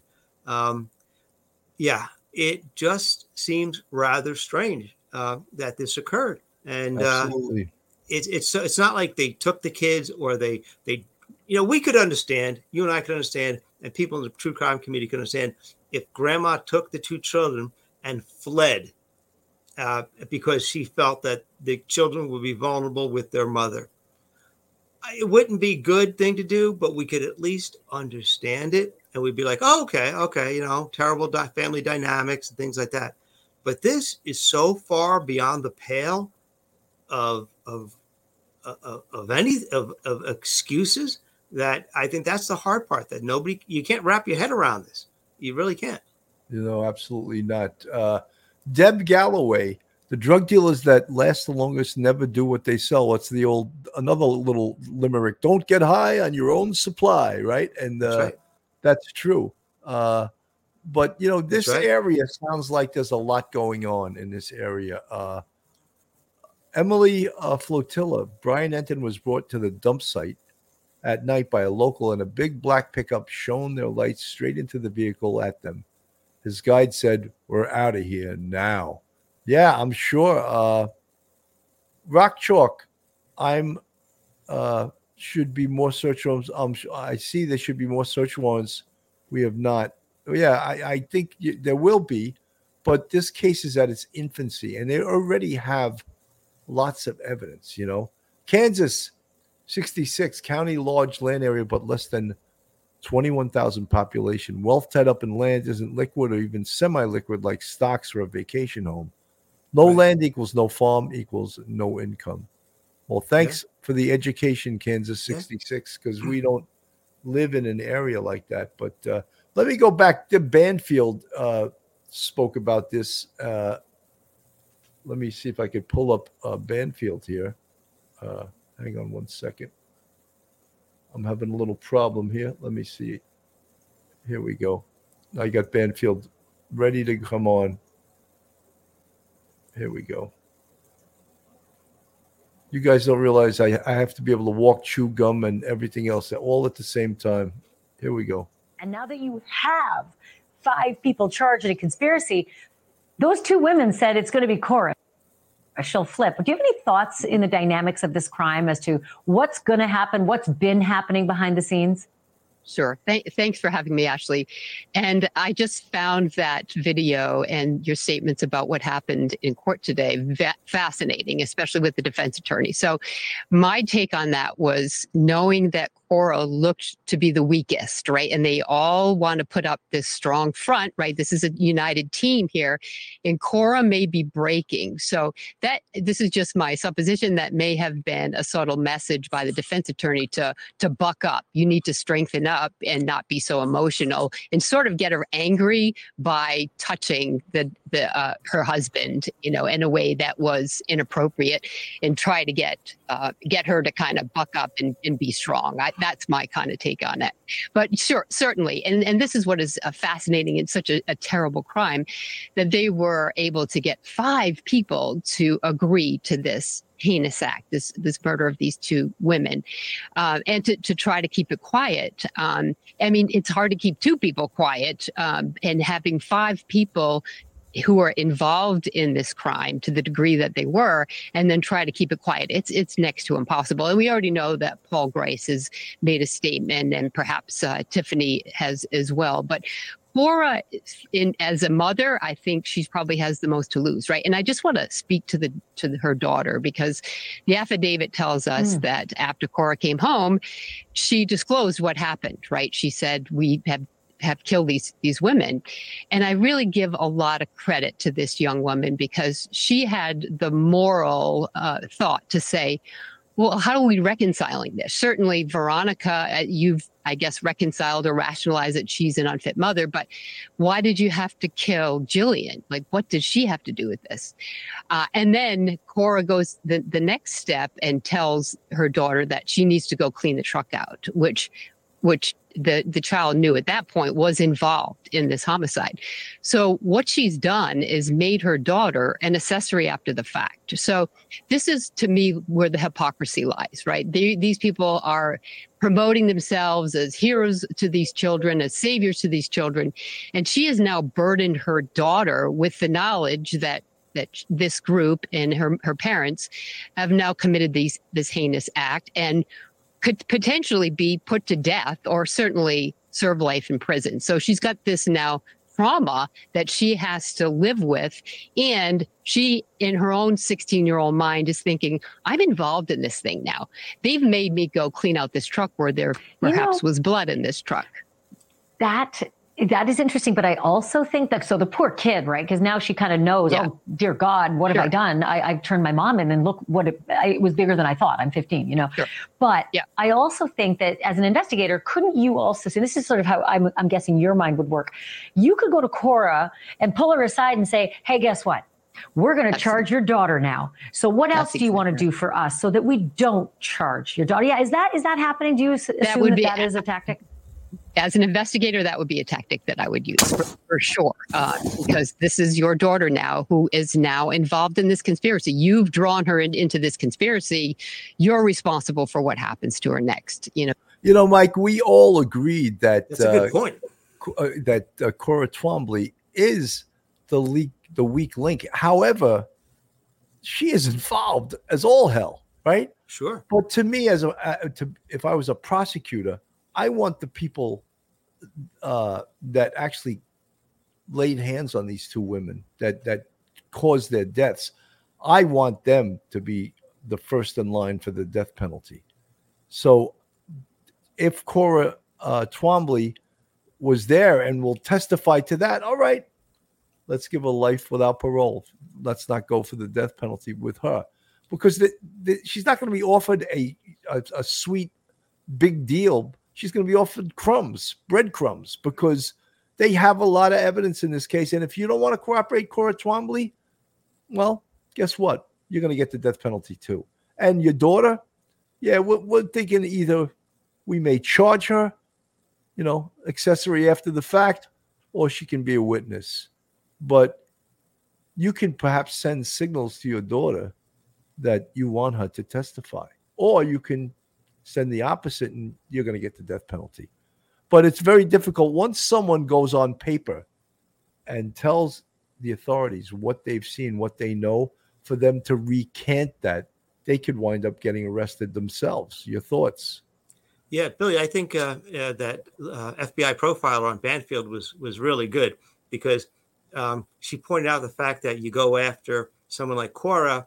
Yeah, it just seems rather strange that this occurred. And Absolutely. It's not like they took the kids or they we could understand, you and I could understand, and people in the true crime community could understand if grandma took the 2 children and fled because she felt that the children would be vulnerable with their mother. It wouldn't be a good thing to do, but we could at least understand it. And we'd be like, oh, okay, terrible family dynamics and things like that. But this is so far beyond the pale of excuses that I think that's the hard part, that you can't wrap your head around this. You really can't. Absolutely not. Deb Galloway, the drug dealers that last the longest never do what they sell. What's another little limerick? Don't get high on your own supply, right? And That's right. That's true. But this right. area sounds like there's a lot going on in this area. Emily Flotilla, Brian Enton was brought to the dump site at night by a local, and a big black pickup shone their lights straight into the vehicle at them. His guide said, "We're out of here now." Yeah, I'm sure. Rock Chalk, should be more search warrants. I see there should be more search warrants. We have not. Yeah, I think there will be, but this case is at its infancy, and they already have lots of evidence. Kansas, 66 county, large land area, but less than 21,000 population. Wealth tied up in land isn't liquid or even semi-liquid like stocks or a vacation home. No land equals no farm equals no income. Well, thanks for the education, Kansas 66, because we don't live in an area like that. But let me go back. Banfield spoke about this let me see if I could pull up Banfield here. Hang on one second. I'm having a little problem here. Let me see. Here we go. I got Banfield ready to come on. Here we go. You guys don't realize I have to be able to walk, chew gum, and everything else all at the same time. Here we go. And now that you have 5 people charged in a conspiracy, those 2 women said it's going to be Cora. She'll flip. But do you have any thoughts in the dynamics of this crime as to what's going to happen, what's been happening behind the scenes? Sure. Thanks for having me, Ashley. And I just found that video and your statements about what happened in court today fascinating, especially with the defense attorney. So my take on that was knowing that Cora looked to be the weakest, right? And they all want to put up this strong front, right? This is a united team here, and Cora may be breaking. So this is just my supposition that may have been a subtle message by the defense attorney to buck up. You need to strengthen up and not be so emotional, and sort of get her angry by touching her husband, in a way that was inappropriate, and try to get her to kind of buck up and be strong. That's my kind of take on it. But sure, certainly, and this is what is fascinating in such a terrible crime, that they were able to get 5 people to agree to this heinous act, this murder of these 2 women, and to try to keep it quiet. I mean, it's hard to keep 2 people quiet, and having 5 people who are involved in this crime to the degree that they were, and then try to keep it quiet. It's next to impossible. And we already know that Paul Grice has made a statement, and perhaps Tiffany has as well. But Cora, as a mother, I think she probably has the most to lose, right? And I just want to speak to her daughter, because the affidavit tells us that after Cora came home, she disclosed what happened, right? She said, we have killed these women. And I really give a lot of credit to this young woman, because she had the moral thought to say, well, how are we reconciling this? Certainly, Veronica, you've, I guess, reconciled or rationalized that she's an unfit mother, but why did you have to kill Jillian? Like, what did she have to do with this? And then Cora goes the next step and tells her daughter that she needs to go clean the truck out, which the child knew at that point was involved in this homicide. So what she's done is made her daughter an accessory after the fact. So this is, to me, where the hypocrisy lies, right? These people are promoting themselves as heroes to these children, as saviors to these children. And she has now burdened her daughter with the knowledge that this group and her parents have now committed this heinous act, and could potentially be put to death or certainly serve life in prison. So she's got this now trauma that she has to live with. And she, in her own 16-year-old mind, is thinking, I'm involved in this thing now. They've made me go clean out this truck where there perhaps was blood in this truck. That is interesting, but I also think that, so the poor kid, right? Because now she kind of knows, oh, dear God, what have I done? I've turned my mom in, and look what it was bigger than I thought. I'm 15, But I also think that as an investigator, couldn't you also, so this is sort of how I'm guessing your mind would work. You could go to Cora and pull her aside and say, hey, guess what? We're going to charge your daughter now. So what else do you want to do for us so that we don't charge your daughter? Yeah, is that happening? Do you assume that is a tactic? As an investigator, that would be a tactic that I would use for sure, because this is your daughter now who is now involved in this conspiracy. You've drawn her into this conspiracy. You're responsible for what happens to her next. Mike, we all agreed that that's a good point. That Cora Twombly is the weak link. However, she is involved as all hell, right? Sure. But to me, if I was a prosecutor, I want the people that actually laid hands on these 2 women that caused their deaths. I want them to be the first in line for the death penalty. So if Cora Twombly was there and will testify to that, all right, let's give her life without parole. Let's not go for the death penalty with her, because she's not going to be offered a sweet big deal. She's going to be offered breadcrumbs, because they have a lot of evidence in this case. And if you don't want to cooperate, Cora Twombly, well, guess what? You're going to get the death penalty too. And your daughter, yeah, we're thinking either we may charge her, accessory after the fact, or she can be a witness. But you can perhaps send signals to your daughter that you want her to testify. Or you can send the opposite and you're going to get the death penalty. But it's very difficult. Once someone goes on paper and tells the authorities what they've seen, what they know, for them to recant that, they could wind up getting arrested themselves. Your thoughts? Yeah, Billy, I think that FBI profiler on Banfield was really good because she pointed out the fact that you go after someone like Cora,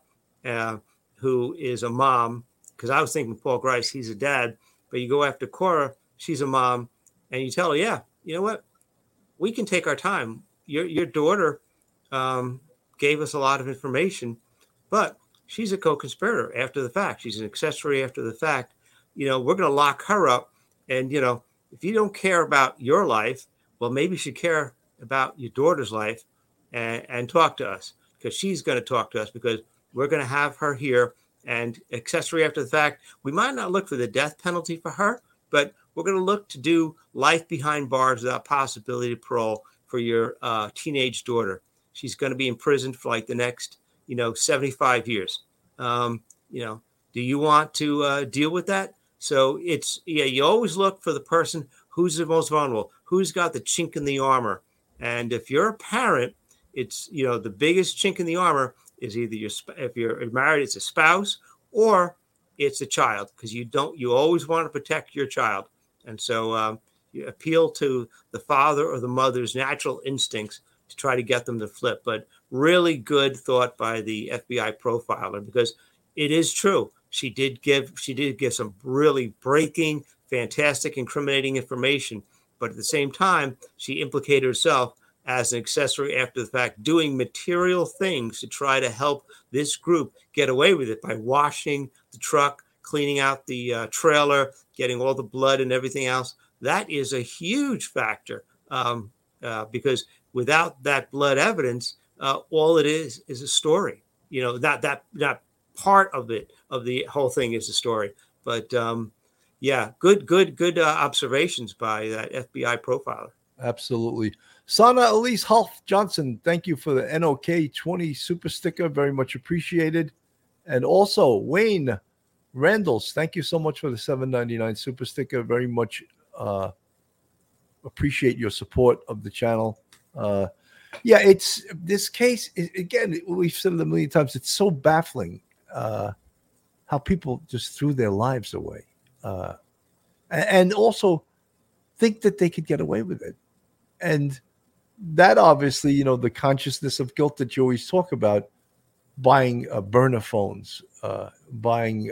who is a mom, because I was thinking Paul Grice, he's a dad, but you go after Cora, she's a mom, and you tell her, yeah, you know what? We can take our time. Your daughter gave us a lot of information, but she's a co-conspirator after the fact. She's an accessory after the fact. We're going to lock her up. And, if you don't care about your life, well, maybe you should care about your daughter's life and talk to us, because she's going to talk to us, because we're going to have her here. And accessory after the fact, we might not look for the death penalty for her, but we're going to look to do life behind bars without possibility of parole for your teenage daughter. She's going to be in prison for like the next, 75 years. Do you want to deal with that? So you always look for the person who's the most vulnerable, who's got the chink in the armor. And if you're a parent, it's, the biggest chink in the armor is either if you're married, it's a spouse, or it's a child, because you always want to protect your child. And so you appeal to the father or the mother's natural instincts to try to get them to flip. But really good thought by the FBI profiler, because it is true. She did give some really breaking, fantastic, incriminating information. But at the same time, she implicated herself as an accessory after the fact, doing material things to try to help this group get away with it by washing the truck, cleaning out the trailer, getting all the blood and everything else. That is a huge factor because without that blood evidence, all it is a story. Not part of it, of the whole thing is a story. But good observations by that FBI profiler. Absolutely. Sana Elise Hulf Johnson, thank you for the NOK 20 super sticker. Very much appreciated. And also Wayne Randalls, thank you so much for the $7.99 super sticker. Very much appreciate your support of the channel. It's this case, again, we've said it a million times, it's so baffling how people just threw their lives away and also think that they could get away with it. And that obviously, the consciousness of guilt that you always talk about, buying burner phones, buying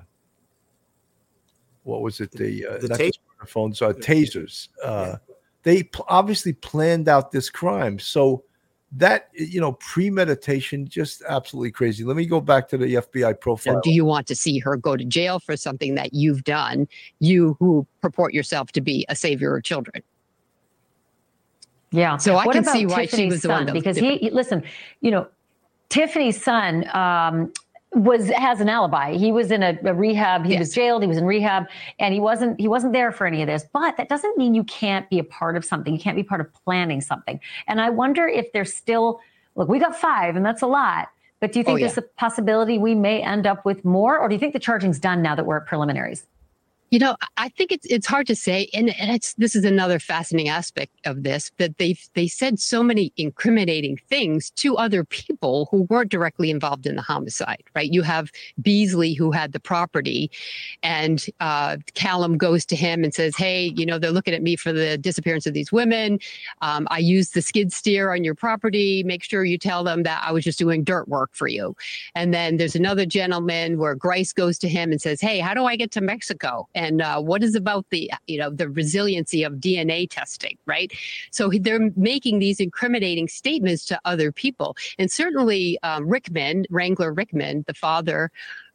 what was it? The not just burner phones, tasers. They obviously planned out this crime. So that, premeditation, just absolutely crazy. Let me go back to the FBI profile. Do you want to see her go to jail for something that you've done, you who purport yourself to be a savior of children? Yeah. So I can see why she was the one that was because listen, Tiffany's son has an alibi. He was in a rehab. He was jailed. He was in rehab, and he wasn't there for any of this. But that doesn't mean you can't be a part of something. You can't be part of planning something. And I wonder if there's still, look, we got 5, and that's a lot. But do you think there's a possibility we may end up with more, or do you think the charging's done now that we're at preliminaries? I think it's hard to say, and this is another fascinating aspect of this, that they said so many incriminating things to other people who weren't directly involved in the homicide, right? You have Beasley, who had the property, and Callum goes to him and says, hey, they're looking at me for the disappearance of these women. I used the skid steer on your property. Make sure you tell them that I was just doing dirt work for you. And then there's another gentleman where Grice goes to him and says, hey, how do I get to Mexico? And what is about the resiliency of DNA testing, right? So they're making these incriminating statements to other people. And certainly Wrangler Rickman, the father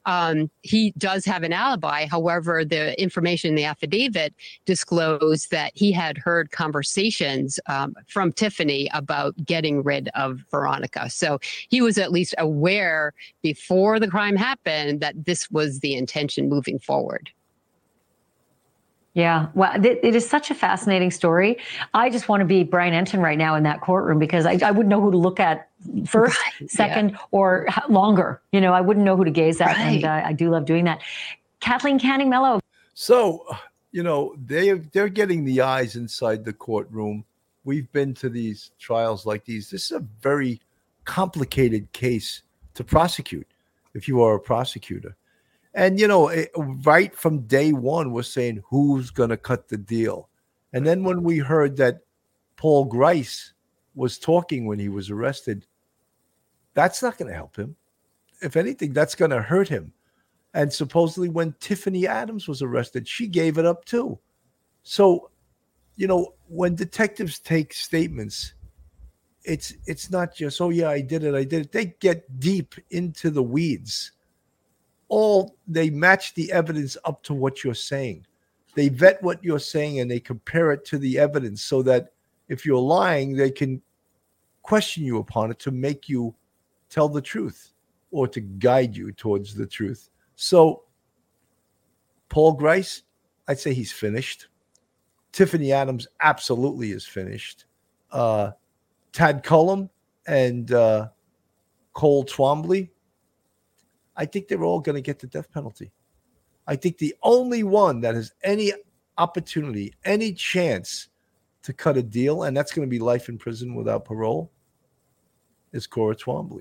he does have an alibi. However, the information in the affidavit disclosed that he had heard conversations from Tiffany about getting rid of Veronica. So he was at least aware before the crime happened that this was the intention moving forward. Yeah, well, it is such a fascinating story. I just want to be Brian Entin right now in that courtroom because I wouldn't know who to look at first, second, or longer. You know, I wouldn't know who to gaze at, and I do love doing that. Kathleen Canning Mello. So, you know, they're getting the eyes inside the courtroom. We've been to these trials like these. This is a very complicated case to prosecute if you are a prosecutor. And, you know, right from day one, we're saying who's going to cut the deal. And then when we heard that Paul Grice was talking when he was arrested, that's not going to help him. If anything, that's going to hurt him. And supposedly when Tiffany Adams was arrested, she gave it up too. So, you know, when detectives take statements, it's not just, oh, yeah, I did it. They get deep into the weeds. They match the evidence up to what you're saying. They vet what you're saying and they compare it to the evidence so that if you're lying, they can question you upon it to make you tell the truth or to guide you towards the truth. So Paul Grice, I'd say he's finished. Tiffany Adams absolutely is finished. Tad Cullum and Cole Twombly, I think they're all going to get the death penalty. I think the only one that has any opportunity, any chance to cut a deal, and that's going to be life in prison without parole, is Cora Twombly.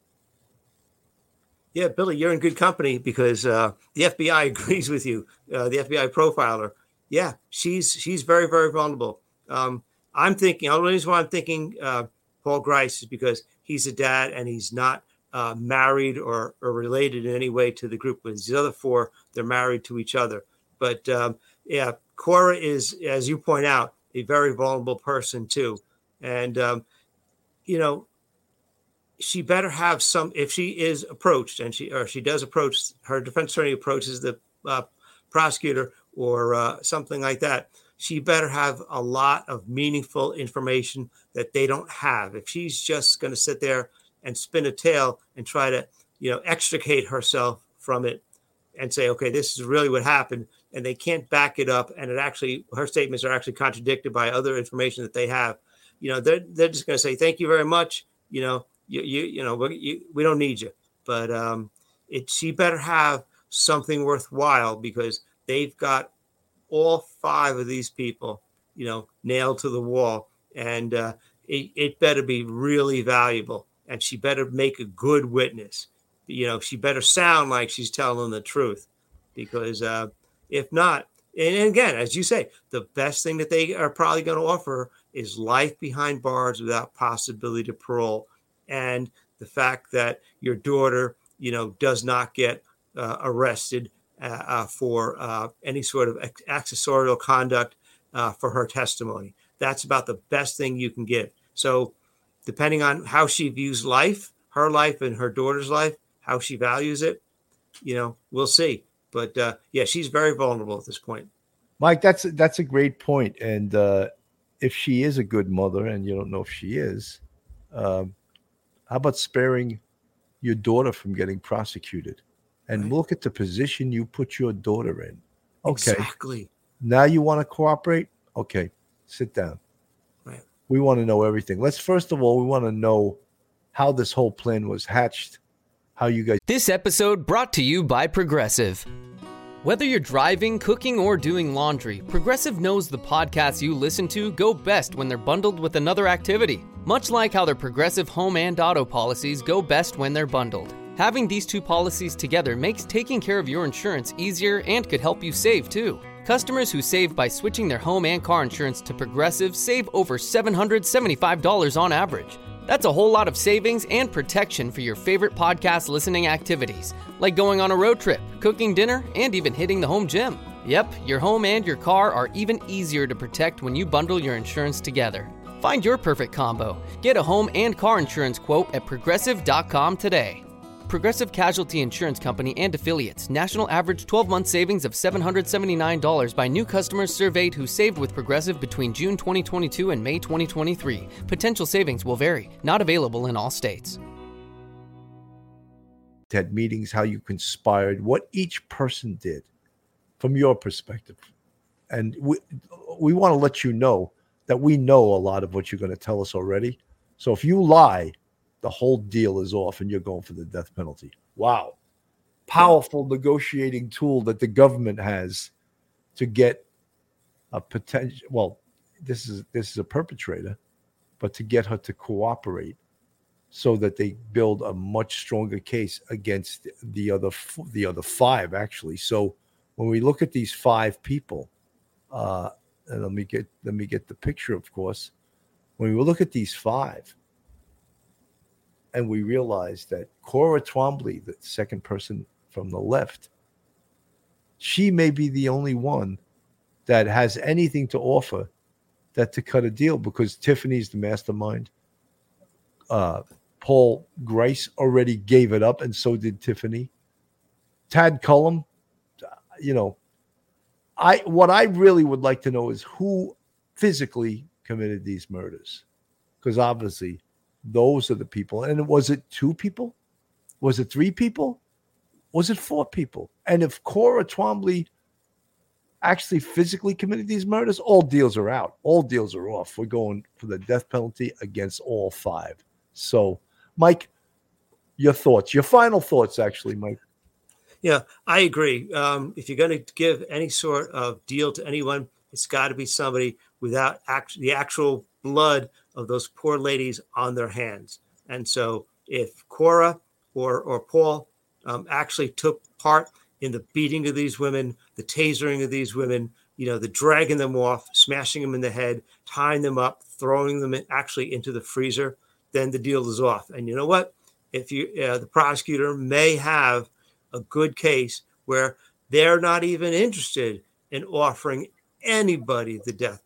Yeah, Billy, you're in good company because the FBI agrees with you. The FBI profiler, yeah, she's very, very vulnerable. I'm thinking, the only reason why I'm thinking Paul Grice is because he's a dad and he's not married or related in any way to the group. With these other four, they're married to each other. But yeah, Cora is, as you point out, a very vulnerable person too. And, you know, she better have some, if she is approached and she does approach, her defense attorney approaches the prosecutor or something like that, she better have a lot of meaningful information that they don't have. If she's just going to sit there and spin a tale and try to, you know, extricate herself from it and say, okay, this is really what happened, and they can't back it up, and her statements are actually contradicted by other information that they have, you know, they're just going to say, thank you very much. You know, we don't need you. But she better have something worthwhile because they've got all five of these people, you know, nailed to the wall, and it better be really valuable. And she better make a good witness. You know, she better sound like she's telling the truth, because if not, and again, as you say, the best thing that they are probably going to offer is life behind bars without possibility to parole, and the fact that your daughter, you know, does not get arrested for any sort of accessorial conduct for her testimony. That's about the best thing you can give. So, depending on how she views life, her life and her daughter's life, how she values it, you know, we'll see. But yeah, she's very vulnerable at this point. Mike, that's a great point. And if she is a good mother, and you don't know if she is, how about sparing your daughter from getting prosecuted? And look at the position you put your daughter in. Okay. Exactly. Now you want to cooperate? Okay, sit down. Right. We want to know everything. First of all, we want to know how this whole plan was hatched, how you guys. This episode brought to you by Progressive. Whether you're driving, cooking, or doing laundry, Progressive knows the podcasts you listen to go best when they're bundled with another activity. Much like how their Progressive home and auto policies go best when they're bundled. Having these two policies together makes taking care of your insurance easier and could help you save too. Customers who save by switching their home and car insurance to Progressive save over $775 on average. That's a whole lot of savings and protection for your favorite podcast listening activities, like going on a road trip, cooking dinner, and even hitting the home gym. Yep, your home and your car are even easier to protect when you bundle your insurance together. Find your perfect combo. Get a home and car insurance quote at Progressive.com today. Progressive Casualty Insurance Company and Affiliates. National average 12-month savings of $779 by new customers surveyed who saved with Progressive between June 2022 and May 2023. Potential savings will vary. Not available in all states. Had meetings, how you conspired, what each person did from your perspective. And we want to let you know that we know a lot of what you're going to tell us already. So if you lie, the whole deal is off and you're going for the death penalty. Wow. Powerful negotiating tool that the government has to get a potential, well, this is a perpetrator, but to get her to cooperate so that they build a much stronger case against the other five, actually. So when we look at these five people, and let me get the picture, of course. When we look at these five, and we realize that Cora Twombly, the second person from the left, she may be the only one that has anything to offer that to cut a deal, because Tiffany's the mastermind. Paul Grice already gave it up, and so did Tiffany. Tad Cullum, what I really would like to know is who physically committed these murders, because obviously those are the people. And was it 2 people? Was it 3 people? Was it 4 people? And if Cora Twombly actually physically committed these murders, all deals are out. All deals are off. We're going for the death penalty against all 5. So, Mike, your thoughts, your final thoughts, actually, Mike. Yeah, I agree. If you're going to give any sort of deal to anyone, it's got to be somebody without the actual blood of those poor ladies on their hands. And so if Cora or Paul actually took part in the beating of these women, the tasering of these women, the dragging them off, smashing them in the head, tying them up, throwing them actually into the freezer, then the deal is off. And you know what? If the prosecutor may have a good case where they're not even interested in offering anybody the death,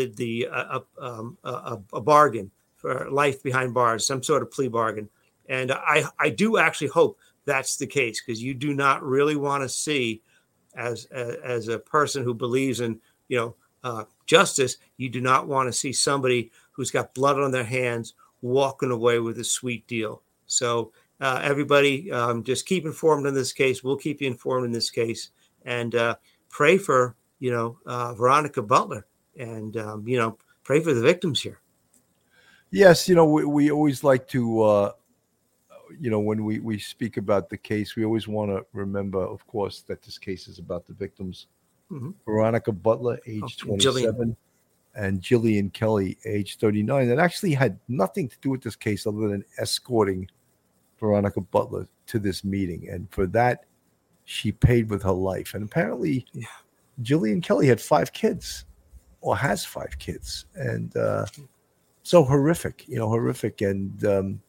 a bargain for life behind bars, some sort of plea bargain. And I do actually hope that's the case, because you do not really want to see, as a person who believes in justice, you do not want to see somebody who's got blood on their hands walking away with a sweet deal. So everybody, just keep informed in this case. We'll keep you informed in this case, and pray for Veronica Butler, and pray for the victims here. Yes, we always like to when we speak about the case, we always want to remember, of course, that this case is about the victims. Mm-hmm. Veronica Butler, age 27, and Jillian Kelly, age 39. That actually had nothing to do with this case other than escorting Veronica Butler to this meeting. And for that, she paid with her life. And apparently, Jillian Kelly had 5 kids, or has 5 kids. And so horrific, horrific. And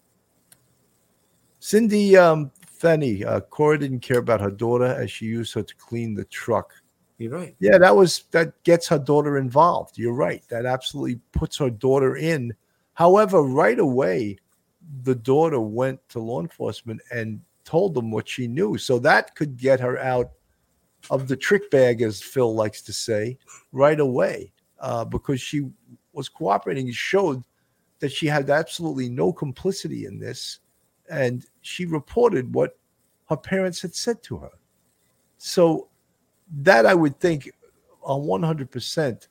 Cindy Fenney, Cora didn't care about her daughter as she used her to clean the truck. You're right. Yeah, that gets her daughter involved. You're right. That absolutely puts her daughter in. However, right away, the daughter went to law enforcement and told them what she knew. So that could get her out of the trick bag, as Phil likes to say, right away, because she was cooperating and showed that she had absolutely no complicity in this. And she reported what her parents had said to her. So that, I would think, on 100%,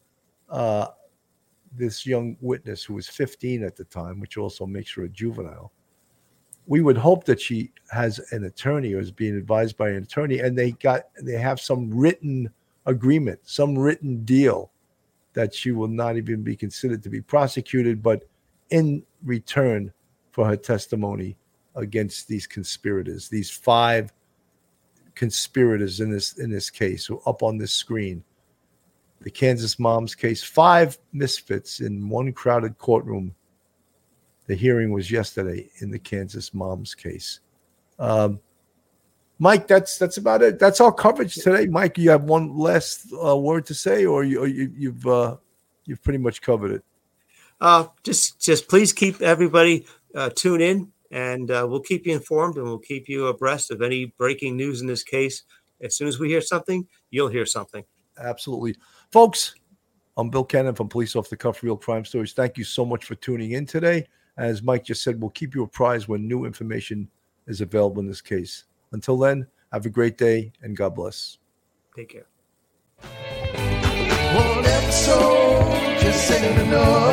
this young witness, who was 15 at the time, which also makes her a juvenile, we would hope that she has an attorney or is being advised by an attorney, and they have some written agreement, some written deal that she will not even be considered to be prosecuted, but in return for her testimony against these conspirators, these 5 conspirators in this case, who up on this screen. The Kansas Moms case, 5 misfits in one crowded courtroom. The hearing was yesterday in the Kansas Moms case. Mike, that's about it. That's our coverage today. Mike, you have one last word to say, or you've pretty much covered it? Just please keep everybody tune in And we'll keep you informed, and we'll keep you abreast of any breaking news in this case. As soon as we hear something, you'll hear something. Absolutely. Folks, I'm Bill Cannon from Police Off the Cuff Real Crime Stories. Thank you so much for tuning in today. As Mike just said, we'll keep you apprised when new information is available in this case. Until then, have a great day, and God bless. Take care. One episode just ain't enough.